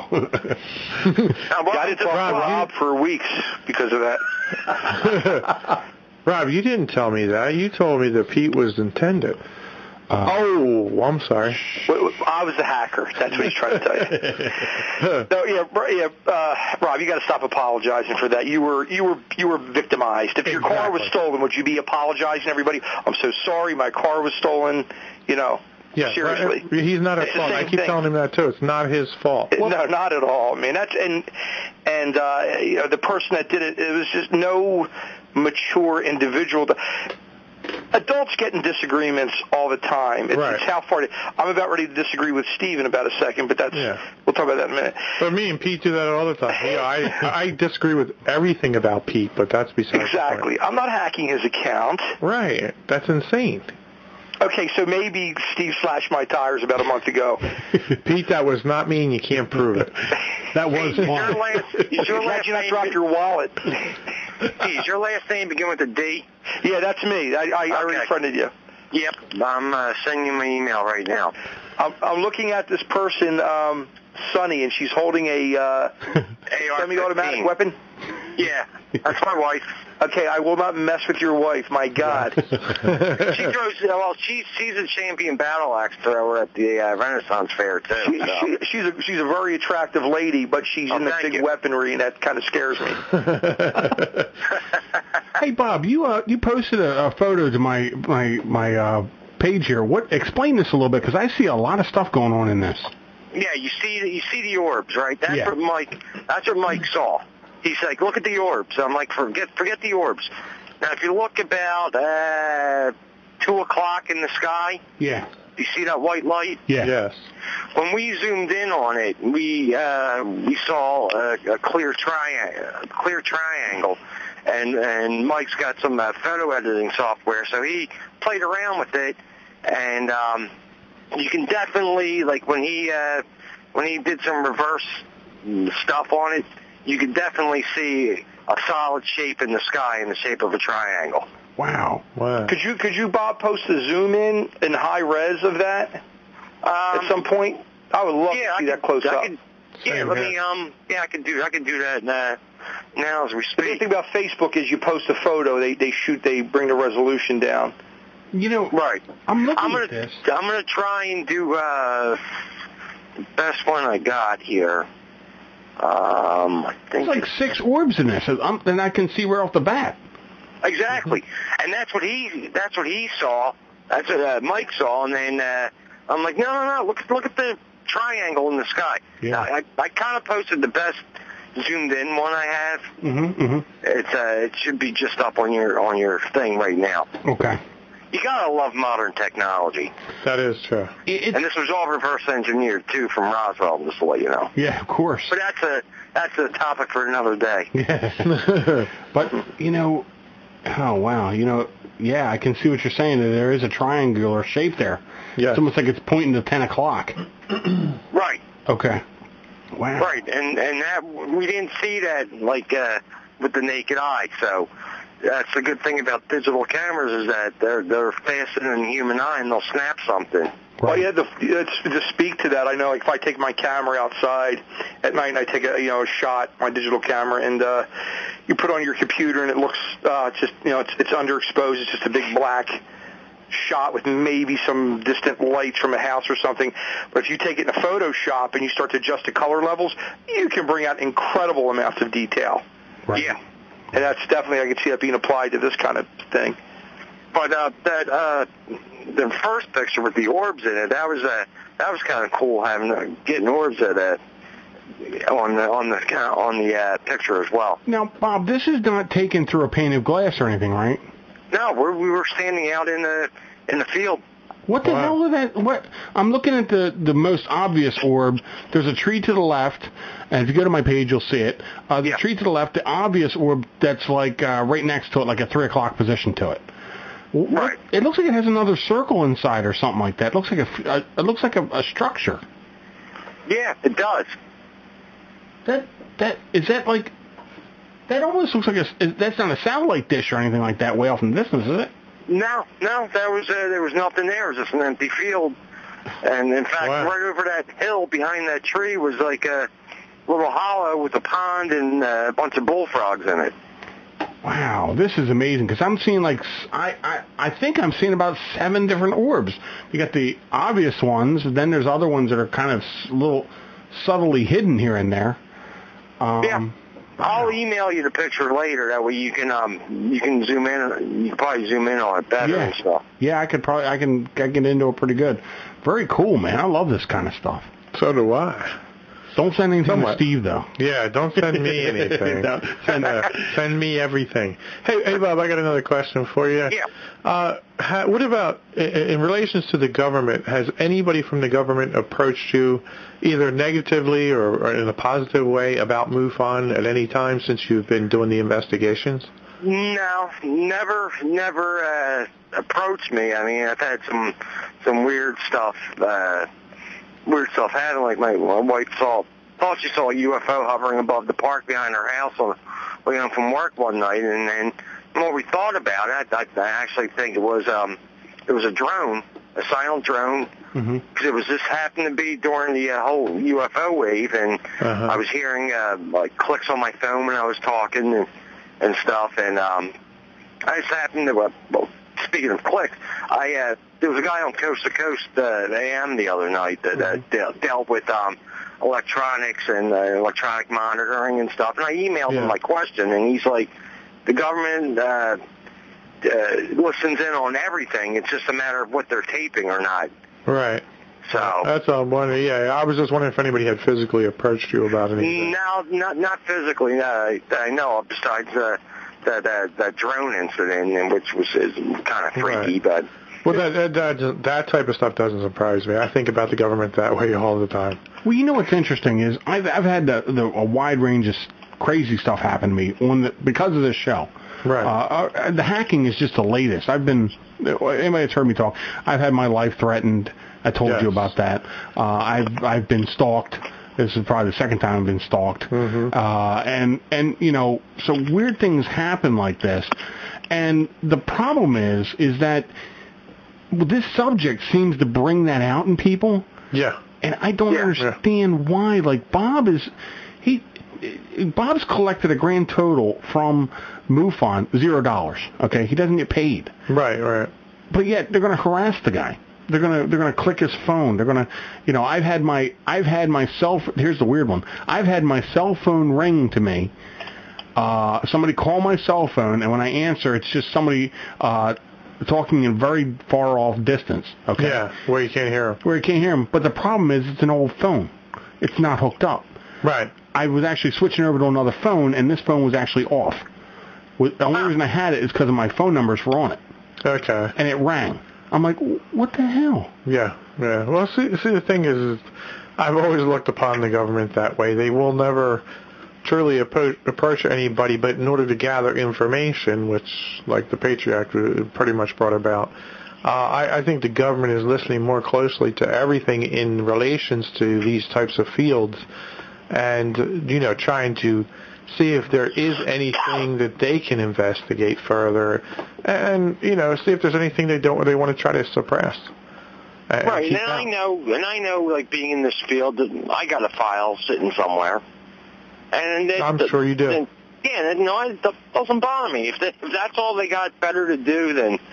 I did talk to Rob for weeks because of that. Rob, you didn't tell me that. You told me that Pete was intended. I'm sorry. I was the hacker. That's what he's trying to tell you. Rob, you got to stop apologizing for that. You were victimized. If your car was stolen, would you be apologizing to everybody? I'm so sorry, my car was stolen. Yeah, seriously. He's not at fault. I keep telling him that too. It's not his fault. No, not at all. I mean, that's and the person that did it. It was just no mature individual. Adults get in disagreements all the time. It's how far. I'm about ready to disagree with Steve in about a second, but we'll talk about that in a minute. But me and Pete do that all the time. I disagree with everything about Pete, but that's besides Exactly. the point. I'm not hacking his account. Right. That's insane. Okay, so maybe Steve slashed my tires about a month ago. Pete, that was not me, and you can't prove it. That was fun. Glad you not dropped your wallet. Is your last name begin with a D? Yeah, that's me. I already friended you. Yep. I'm sending you my email right now. I'm looking at this person, Sunny, and she's holding a semi-automatic weapon. Yeah, that's my wife. Okay, I will not mess with your wife. My God. She throws. Well, she's a champion battle axe thrower at the Renaissance Fair too. She's a very attractive lady, but she's in the big weaponry, and that kind of scares me. Hey, Bob, you posted a photo to my page here. Explain this a little bit, because I see a lot of stuff going on in this. Yeah, you see the orbs, right? That's what Mike saw. He's like, look at the orbs. I'm like, forget the orbs. Now, if you look about 2 o'clock in the sky, yeah, you see that white light? Yeah. Yes. When we zoomed in on it, we saw a clear triangle, and Mike's got some photo editing software, so he played around with it, and you can definitely, like when he did some reverse stuff on it, you can definitely see a solid shape in the sky in the shape of a triangle. Wow. Could you Bob, post a zoom in high res of that at some point? I would love to see that close up. I can do that now as we speak. The good thing about Facebook is you post a photo, they bring the resolution down. Right. I'm looking at this. I'm gonna try and do the best one I got here. I think There's like 6 orbs in this, and I can see right off the bat. Exactly, and that's what he saw. That's what Mike saw, and then I'm like, no, look at the triangle in the sky. Yeah. Now, I kind of posted the best zoomed in one I have. Mm-hmm. It should be just up on your thing right now. Okay. You gotta love modern technology. That is true. And this was all reverse engineered too from Roswell, just to let you know. Yeah, of course. But that's a topic for another day. Yeah. But oh wow, yeah, I can see what you're saying. There is a triangular shape there. Yeah. It's almost like it's pointing to 10 o'clock. Right. Okay. Wow. Right, and that we didn't see that with the naked eye. So that's the good thing about digital cameras is that they're faster than the human eye, and they'll snap something. Right. Well, yeah, to speak to that, I know, like, if I take my camera outside at night and I take a shot, my digital camera, and you put it on your computer and it looks it's underexposed. It's just a big black shot with maybe some distant lights from a house or something. But if you take it in a Photoshop and you start to adjust the color levels, you can bring out incredible amounts of detail. Right. Yeah. And that's definitely, I can see that being applied to this kind of thing. But the first picture with the orbs in it, that was kind of cool getting orbs on the picture as well. Now, Bob, this is not taken through a pane of glass or anything, right? No, we were standing out in the field. What the hell is that? What? I'm looking at the most obvious orb. There's a tree to the left, and if you go to my page, you'll see it. The tree to the left, the obvious orb that's like right next to it, like a 3 o'clock position to it. Right. It looks like it has another circle inside or something like that. It looks like a structure. Yeah, it does. That almost looks like that's not a satellite dish or anything like that way off in the distance, is it? No, there was nothing there. It was just an empty field. And in fact, right over that hill behind that tree was like a little hollow with a pond and a bunch of bullfrogs in it. Wow, this is amazing, because I'm seeing I think I'm seeing about 7 different orbs. You got the obvious ones, and then there's other ones that are kind of a little subtly hidden here and there. Yeah. I'll email you the picture later. That way you can zoom in. You can probably zoom in on it better and stuff. Yeah, I can get into it pretty good. Very cool, man. I love this kind of stuff. So do I. Don't send anything to Steve, though. Yeah, don't send me anything. Send me everything. Hey, Bob, I got another question for you. Yeah. What about, in relations to the government, has anybody from the government approached you either negatively or in a positive way about MUFON at any time since you've been doing the investigations? No, never approached me. I mean, I've had some weird stuff happened. Like my wife thought she saw a UFO hovering above the park behind her house from work one night, and then the more we thought about it, I actually think it was a drone, a silent drone because it was just happened to be during the whole UFO wave, and I was hearing like clicks on my phone when I was talking and stuff, and I just happened to, well, speaking of clicks, there was a guy on Coast to Coast AM the other night that dealt with electronics and electronic monitoring and stuff, and I emailed him my question, and he's like, the government listens in on everything. It's just a matter of what they're taping or not. Right. So that's all I'm wondering. Yeah, I was just wondering if anybody had physically approached you about anything. No, not physically. I know of, besides the drone incident, which was kind of freaky, but. Well, that type of stuff doesn't surprise me. I think about the government that way all the time. Well, you know what's interesting is I've had a wide range of crazy stuff happen to me because of this show. Right. The hacking is just the latest. Anybody that's heard me talk, I've had my life threatened. I told you about that. I've been stalked. This is probably the second time I've been stalked. And you know, so weird things happen like this. And the problem is that this subject seems to bring that out in people. Yeah. And I don't understand why. Like Bob's collected a grand total from MUFON $0. Okay, he doesn't get paid. Right. But yet they're going to harass the guy. They're going to click his phone. They're going to, you know, I've had my cell. Here's the weird one. I've had my cell phone ring to me. Somebody call my cell phone, and when I answer, it's just somebody talking in very far off distance. Okay. Yeah, where you can't hear him. Where you can't hear him. But the problem is, it's an old phone. It's not hooked up. Right. I was actually switching over to another phone, and this phone was actually off. The only reason I had it is because of my phone numbers were on it. Okay. And it rang. I'm like, what the hell? Yeah. Well, see, the thing is I've always looked upon the government that way. They will never truly approach anybody, but in order to gather information, which, like the Patriot Act pretty much brought about, I think the government is listening more closely to everything in relations to these types of fields, and, you know, trying to see if there is anything that they can investigate further, and, you know, see if there's anything they want to try to suppress. Right, and I know, like, being in this field, I got a file sitting somewhere. And I'm sure you do. It doesn't bother me. If that's all they got better to do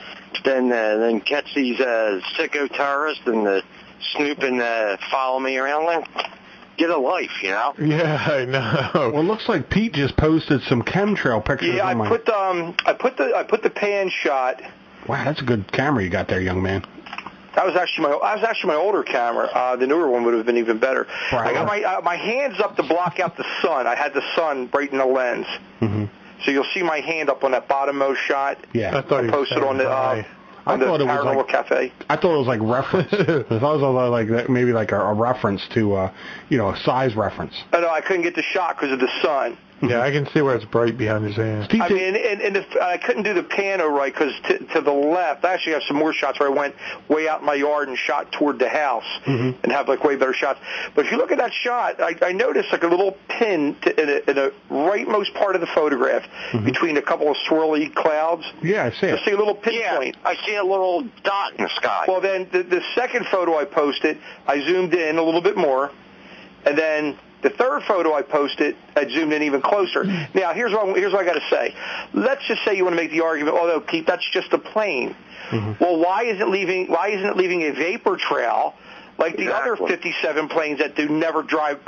than catch these sicko terrorists and snoop and follow me around, get a life, you know? Yeah, I know. Well, it looks like Pete just posted some chemtrail pictures. Yeah, I put the pan shot. Wow, that's a good camera you got there, young man. That was actually my older camera. The newer one would have been even better. Right. I got my hands up to block out the sun. I had the sun right in the lens. So you'll see my hand up on that bottommost shot. Yeah. I posted on the Paranormal Cafe. I thought it was like reference. I thought it was like maybe like a reference to a size reference. Oh, no, I couldn't get the shot because of the sun. Yeah, I can see where it's bright behind his hand. I mean, and I couldn't do the pano right because to the left, I actually have some more shots where I went way out in my yard and shot toward the house and have like way better shots. But if you look at that shot, I noticed like a little pin in a rightmost part of the photograph between a couple of swirly clouds. Yeah, I see it. I see a little pinpoint. Yeah, I see a little dot in the sky. Well, then the second photo I posted, I zoomed in a little bit more, and then the third photo I posted, I zoomed in even closer. Now, here's what I got to say. Let's just say you want to make the argument, although Pete, that's just a plane. Well, why isn't it leaving a vapor trail like the other 57 planes that do never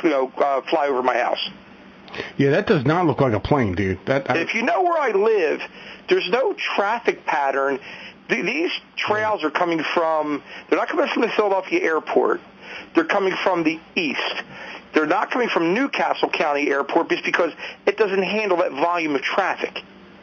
fly over my house? Yeah, that does not look like a plane, dude. If you know where I live, there's no traffic pattern. These trails are coming from. They're not coming from the Philadelphia airport. They're coming from the east. They're not coming from Newcastle County Airport just because it doesn't handle that volume of traffic.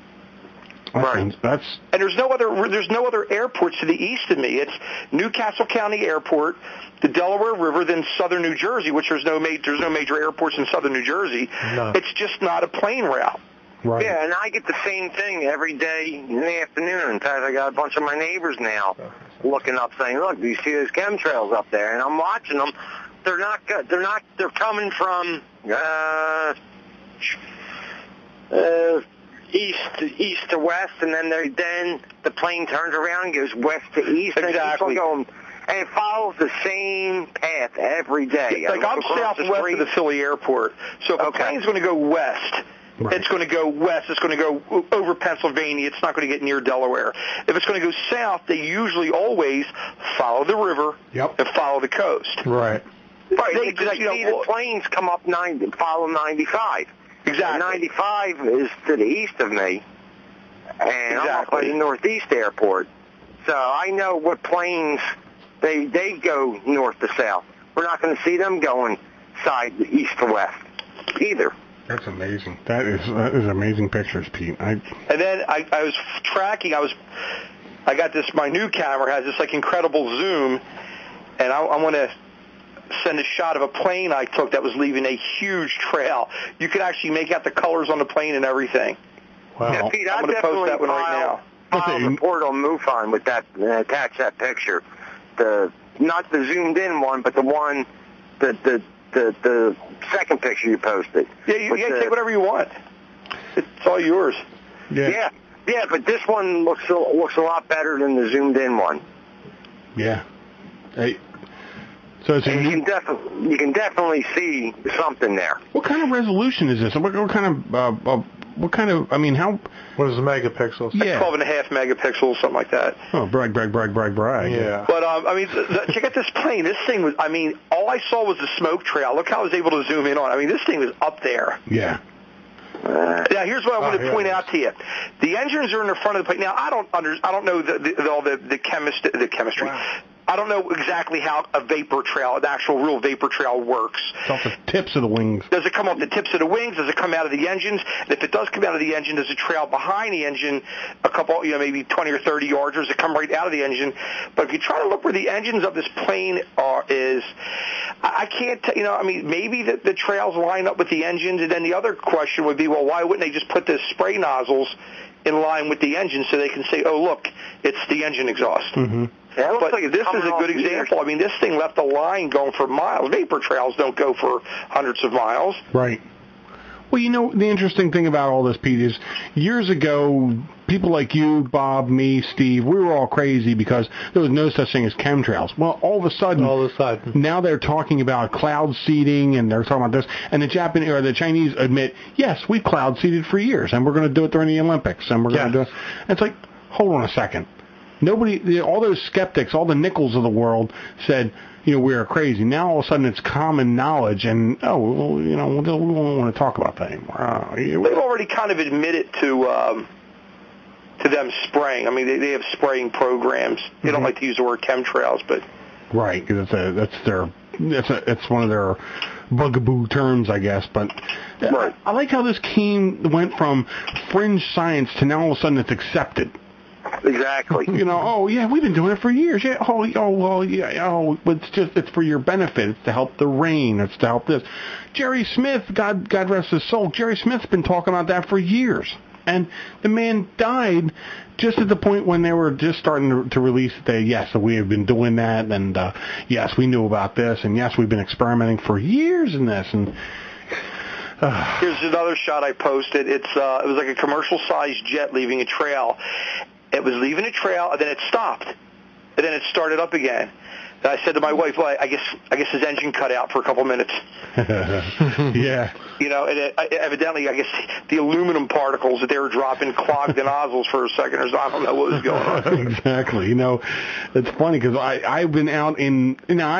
Right. And there's no other airports to the east of me. It's Newcastle County Airport, the Delaware River, then southern New Jersey, which there's no major airports in southern New Jersey. No. It's just not a plane route. Right. Yeah, and I get the same thing every day in the afternoon. In fact, I got a bunch of my neighbors now looking up saying, look, do you see those chemtrails up there? And I'm watching them. They're not good. They're coming from east to west, and then the plane turns around and goes west to east. Exactly. and it follows the same path every day. Like I'm southwest of the Philly airport, so if a plane's going to go west, it's going to go west. It's going to go over Pennsylvania. It's not going to get near Delaware. If it's going to go south, they usually always follow the river and follow the coast. Right. Right. They see the planes come up follow 95. Exactly. And 95 is to the east of me, and I'm up by the Northeast airport. So I know what planes they go north to south. We're not going to see them going east to west either. That's amazing. That is amazing pictures, Pete. And then I was tracking. I got this. My new camera has this like incredible zoom, and I want to send a shot of a plane I took that was leaving a huge trail. You could actually make out the colors on the plane and everything. Wow. Yeah, Pete, I'm going to post that one right now. File a report on MUFON with that and attach that picture. Not the zoomed in one, but the one the second picture you posted. Yeah, you can take whatever you want. It's all yours. Yeah, but this one looks a lot better than the zoomed in one. Yeah. Hey. So it's you can definitely see something there. What kind of resolution is this? What kind of? I mean, how? What is the megapixels? Like 12.5 megapixels, something like that. Oh, brag. Yeah. But I mean, check out this plane. This thing was. I mean, all I saw was the smoke trail. Look how I was able to zoom in on. I mean, this thing was up there. Yeah. Now here's what I want to point out to you: the engines are in the front of the plane. Now I don't know the chemistry. Wow. I don't know exactly how a vapor trail, an actual real vapor trail, works. It's off the tips of the wings. Does it come off the tips of the wings? Does it come out of the engines? And if it does come out of the engine, does it trail behind the engine a couple, maybe 20 or 30 yards, or does it come right out of the engine? But if you try to look where the engines of this plane is, I can't, I mean, maybe the trails line up with the engines, and then the other question would be, well, why wouldn't they just put the spray nozzles in line with the engine so they can say, oh, look, it's the engine exhaust. Mm-hmm. Yeah, but like this is a good example. I mean, this thing left a line going for miles. Vapor trails don't go for hundreds of miles. Right. Well, the interesting thing about all this, Pete, is years ago, people like you, Bob, me, Steve, we were all crazy because there was no such thing as chemtrails. Well, all of a sudden, now they're talking about cloud seeding, and they're talking about this, and the Chinese admit, yes, we cloud seeded for years, and we're going to do it during the Olympics, and we're going to do it. And it's like, hold on a second. All those skeptics, all the Nichols of the world said, we are crazy. Now all of a sudden it's common knowledge, and we don't want to talk about that anymore. They've already kind of admitted to them spraying. I mean, they have spraying programs. They don't like to use the word chemtrails, but right, because it's one of their bugaboo terms, I guess. But right. I like how this went from fringe science to now all of a sudden it's accepted. Exactly. We've been doing it for years. Yeah, but it's for your benefit. It's to help the rain. It's to help this. Jerry Smith, God rest his soul, Jerry Smith's been talking about that for years. And the man died just at the point when they were just starting to release that, yes, we have been doing that, and yes, we knew about this, and yes, we've been experimenting for years in this, and here's another shot I posted. It was like a commercial-sized jet leaving a trail. It was leaving a trail, and then it stopped, and then it started up again. And I said to my wife, well, I guess his engine cut out for a couple minutes. Yeah. And evidently, I guess the aluminum particles that they were dropping clogged the nozzles for a second or so. I don't know what was going on. Exactly. It's funny because I've been out in,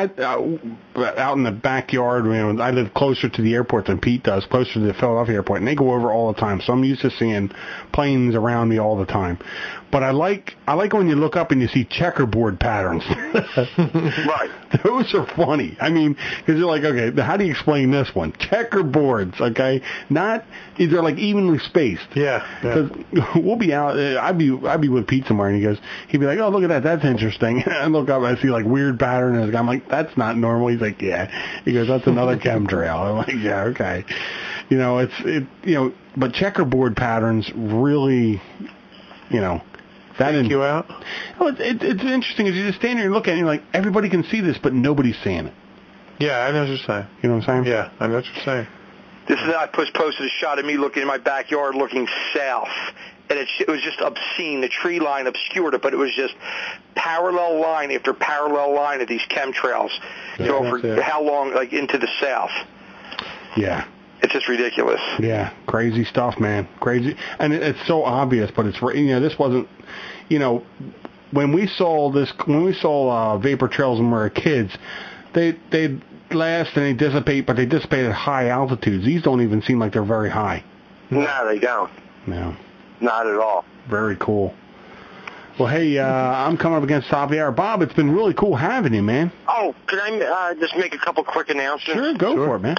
out in the backyard. I live closer to the airport than Pete does, closer to the Philadelphia airport, and they go over all the time. So I'm used to seeing planes around me all the time. But I like when you look up and you see checkerboard patterns. Right. Those are funny. I mean, because you're like, okay, how do you explain this one? Checkerboards, okay? They're like evenly spaced. Yeah. Because we'll be out. I'd be with Pete somewhere, and he'd be like, oh, look at that, that's interesting. And I look up, and I see like weird pattern, and I'm like, that's not normal. He's like, yeah. He goes, that's another chemtrail. I'm like, yeah, okay. But checkerboard patterns really, that freak you out? Oh, it's interesting as you just stand there and look at it, and you're like, everybody can see this, but nobody's seeing it. Yeah, I know what you're saying. You know what I'm saying? Yeah, I know what you're saying. I posted a shot of me looking in my backyard looking south, and it was just obscene. The tree line obscured it, but it was just parallel line after parallel line of these chemtrails. For how long, like into the south. Yeah. It's just ridiculous. Yeah, crazy stuff, man. Crazy, and it's so obvious, but it's this wasn't, when we saw vapor trails when we were kids, they last and they dissipate, but they dissipate at high altitudes. These don't even seem like they're very high. No, they don't. No. Not at all. Very cool. Well, hey, I'm coming up against top of the hour. Bob, it's been really cool having you, man. Oh, can I just make a couple quick announcements? Sure, go for it, man.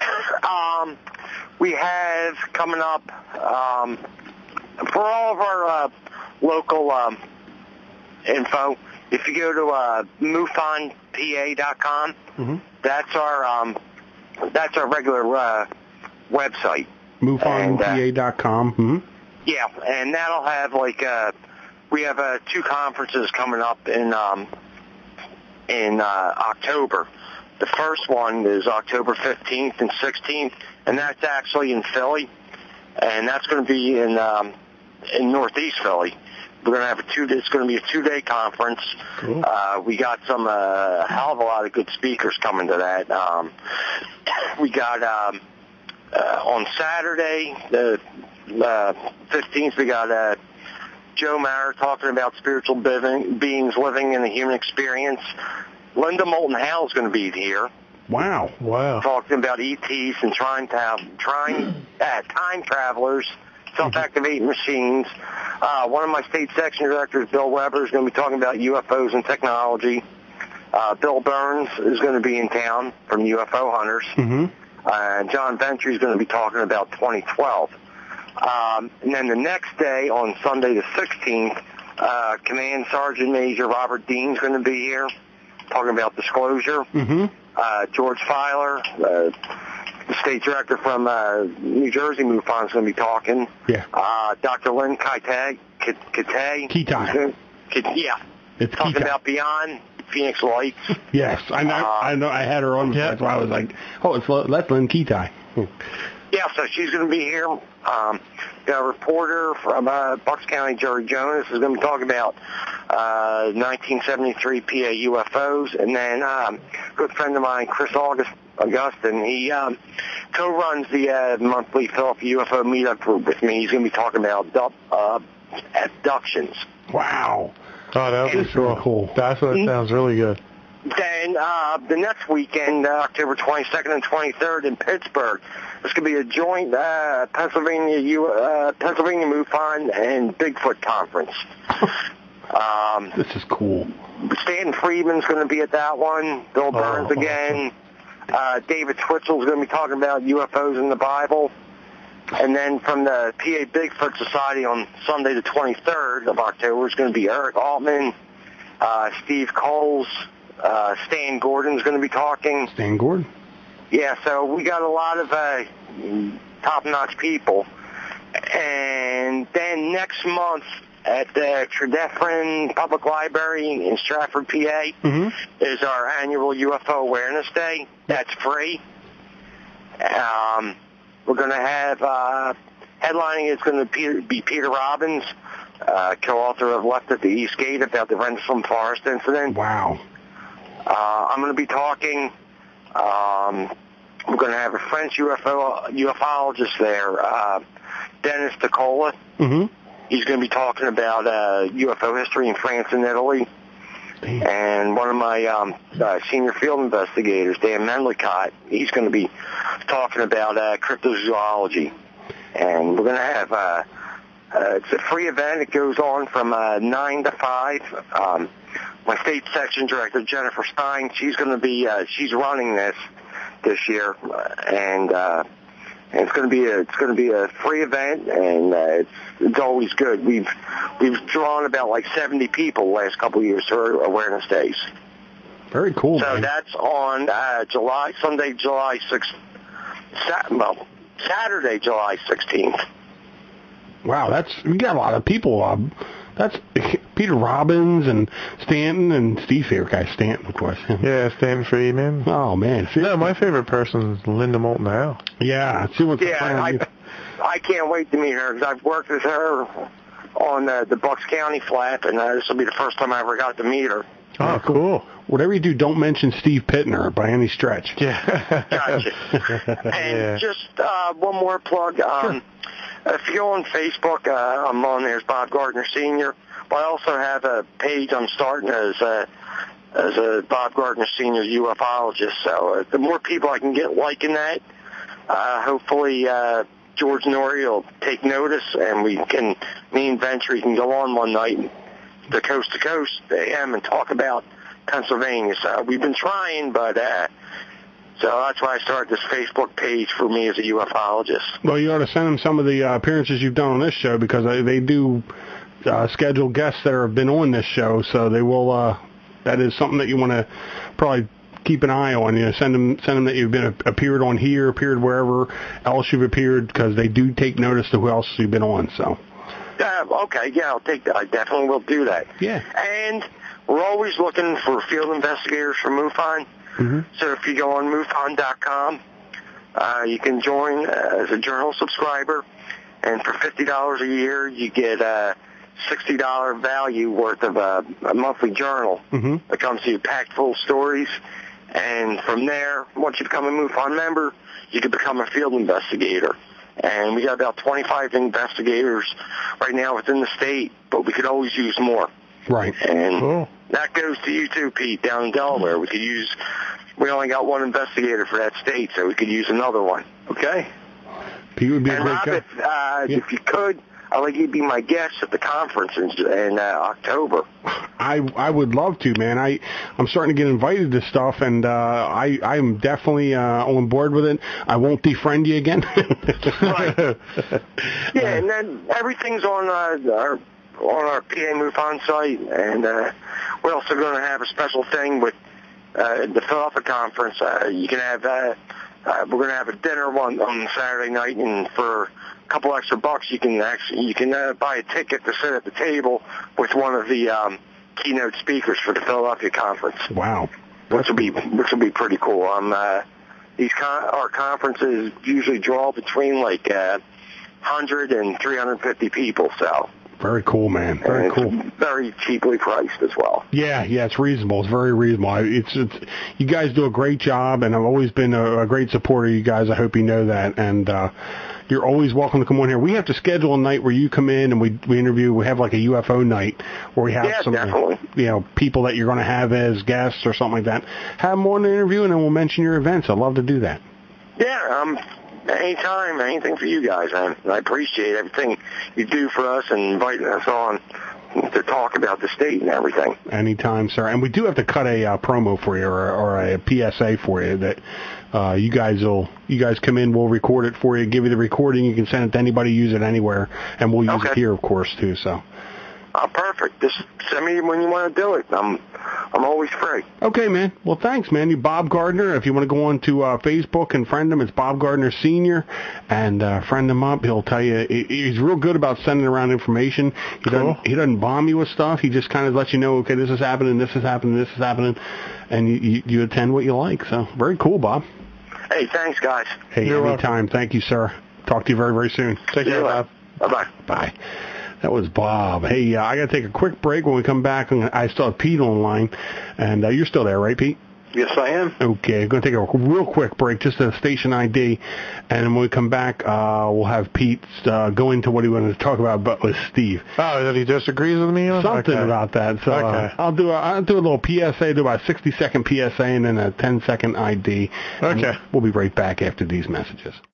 We have coming up, for all of our local info, if you go to MUFONPA.com, that's our regular website. MUFONPA.com. Yeah, and that'll have we have 2 conferences coming up in October. The first one is October 15th and 16th, and that's actually in Philly, and that's going to be in Northeast Philly. We're going to have it's going to be a 2-day conference. Cool. We got some a hell of a lot of good speakers coming to that. We got on Saturday, the 15th, we got Joe Maher talking about spiritual beings living in the human experience. Linda Moulton Howe is going to be here. Wow. Talking about ETs and time travelers, self-activating machines. One of my state section directors, Bill Weber, is going to be talking about UFOs and technology. Bill Burns is going to be in town from UFO Hunters. And John Ventry is going to be talking about 2012. And then the next day, on Sunday the 16th, Command Sergeant Major Robert Dean is going to be here, talking about disclosure. George Filer, the state director from New Jersey MUFON, is going to be talking. Yeah. Dr. Lynn Kitai. Yeah. It's talking Kitai. about Beyond Phoenix Lights. Yes, I know. I had her on. Yeah. That's why I was like, that's Lynn Kitai. Yeah, so she's going to be here. Got a reporter from Bucks County, Jerry Jonas, is going to be talking about 1973 PA UFOs. And then a good friend of mine, Chris Augustin, he co-runs the monthly Philadelphia UFO meetup group with me. He's going to be talking about abductions. Wow. Oh, that would be cool. That's what sounds really good. Then the next weekend, October 22nd and 23rd in Pittsburgh, it's going to be a joint Pennsylvania MUFON and Bigfoot conference. This is cool. Stanton Friedman's going to be at that one. Bill Burns again. David Twitchell's going to be talking about UFOs in the Bible. And then from the PA Bigfoot Society on Sunday the 23rd of October is going to be Eric Altman, Steve Coles, Stan Gordon's going to be talking. Stan Gordon? Yeah, so we got a lot of top-notch people. And then next month at the Tredeffrin Public Library in Stratford, PA, is our annual UFO Awareness Day. That's free. We're going to have headlining is going to be Peter Robbins, co-author of Left at the East Gate about the Rendlesham Forest incident. Wow. I'm going to be talking. We're going to have a French ufologist there, Dennis DeCola. He's going to be talking about UFO history in France and Italy. Damn. And one of my senior field investigators, Dan Menlicott, he's going to be talking about cryptozoology. And we're going to have it's a free event. It goes on from 9 to 5. My state section director, Jennifer Stein, she's going to be she's running this year, and it's going to be a free event, and it's always good. We've drawn about 70 people the last couple of years for awareness days. Very cool. So man. That's on Saturday, July 16th. Wow, you got a lot of people. That's Peter Robbins and Stanton and Steve's favorite guy, Stanton, of course. Yeah, Stanton Friedman. Oh, man. No, my favorite person is Linda Moulton Howe. Yeah. She wants I can't wait to meet her because I've worked with her on the Bucks County flap, and this will be the first time I ever got to meet her. Oh, cool. Whatever you do, don't mention Steve Pittner by any stretch. Yeah. Gotcha. And just one more plug. Sure. If you go on Facebook, I'm on there as Bob Gardner Sr., but I also have a page I'm starting as a Bob Gardner Sr. ufologist. So the more people I can get liking that, hopefully George Norrie will take notice, and me and Ventry can go on one night to Coast AM and talk about Pennsylvania. So we've been trying, but so that's why I started this Facebook page for me as a ufologist. Well, you ought to send them some of the appearances you've done on this show, because they do schedule guests that have been on this show, so they will. That is something that you want to probably keep an eye on. You know, send them that you've been appeared on here, appeared wherever else you've appeared, because they do take notice to who else you've been on. So. Okay, yeah, I'll take that. I definitely will do that. Yeah. And we're always looking for field investigators for MUFON. Mm-hmm. So if you go on MUFON.com, you can join as a journal subscriber, and for $50 a year, you get $60 value worth of a monthly journal that comes to you packed full of stories. And from there, once you become a MUFON member, you can become a field investigator. And we got about 25 investigators right now within the state, but we could always use more. Right. And that goes to you too, Pete, down in Delaware. We only got one investigator for that state, so we could use another one. Okay? Pete would be a great Rob, guy. If you could, I'd like you to be my guest at the conference in October. I would love to, man. I'm starting to get invited to stuff, and I'm definitely on board with it. I won't defriend you again. Right. Yeah, and then everything's on our PA MUFON site, and we're also going to have a special thing with the Philadelphia conference. You can have we're going to have a dinner on Saturday night, and for a couple extra bucks, you can buy a ticket to sit at the table with one of the keynote speakers for the Philadelphia conference. Wow, which will be pretty cool. Our conferences usually draw between like 100 and 350 people, so. Very cool, man. Very cool. Very cheaply priced as well. Yeah, it's reasonable. It's very reasonable. It's you guys do a great job, and I've always been a great supporter of you guys. I hope you know that, and you're always welcome to come on here. We have to schedule a night where you come in and we interview. We have like a UFO night where we have some people that you're going to have as guests or something like that. Have them on the interview, and then we'll mention your events. I'd love to do that. Yeah, anytime, anything for you guys. I appreciate everything you do for us and inviting us on to talk about the state and everything. Anytime, sir. And we do have to cut a promo for you or a PSA for you that you guys come in, we'll record it for you, give you the recording. You can send it to anybody, use it anywhere, and we'll use it here, of course, too. So. Perfect. Just send me when you want to do it. I'm always free. Okay, man. Well, thanks, man. You Bob Gardner. If you want to go on to Facebook and friend him, it's Bob Gardner Sr. And friend him up. He'll tell you. He's real good about sending around information. He doesn't bomb you with stuff. He just kind of lets you know, okay, this is happening, this is happening, this is happening, and you attend what you like. So very cool, Bob. Hey, thanks, guys. Hey, anytime. Thank you, sir. Talk to you very, very soon. Take care, Bob. Bye-bye. Bye. That was Bob. Hey, I got to take a quick break. When we come back, I still have Pete online, and you're still there, right, Pete? Yes, I am. Okay, I'm going to take a real quick break, just a station ID, and then when we come back, we'll have Pete go into what he wanted to talk about, but with Steve. Oh, that he disagrees with me on? Something about that. So I'll do a little PSA, do about a 60-second PSA, and then a 10-second ID. Okay. We'll be right back after these messages.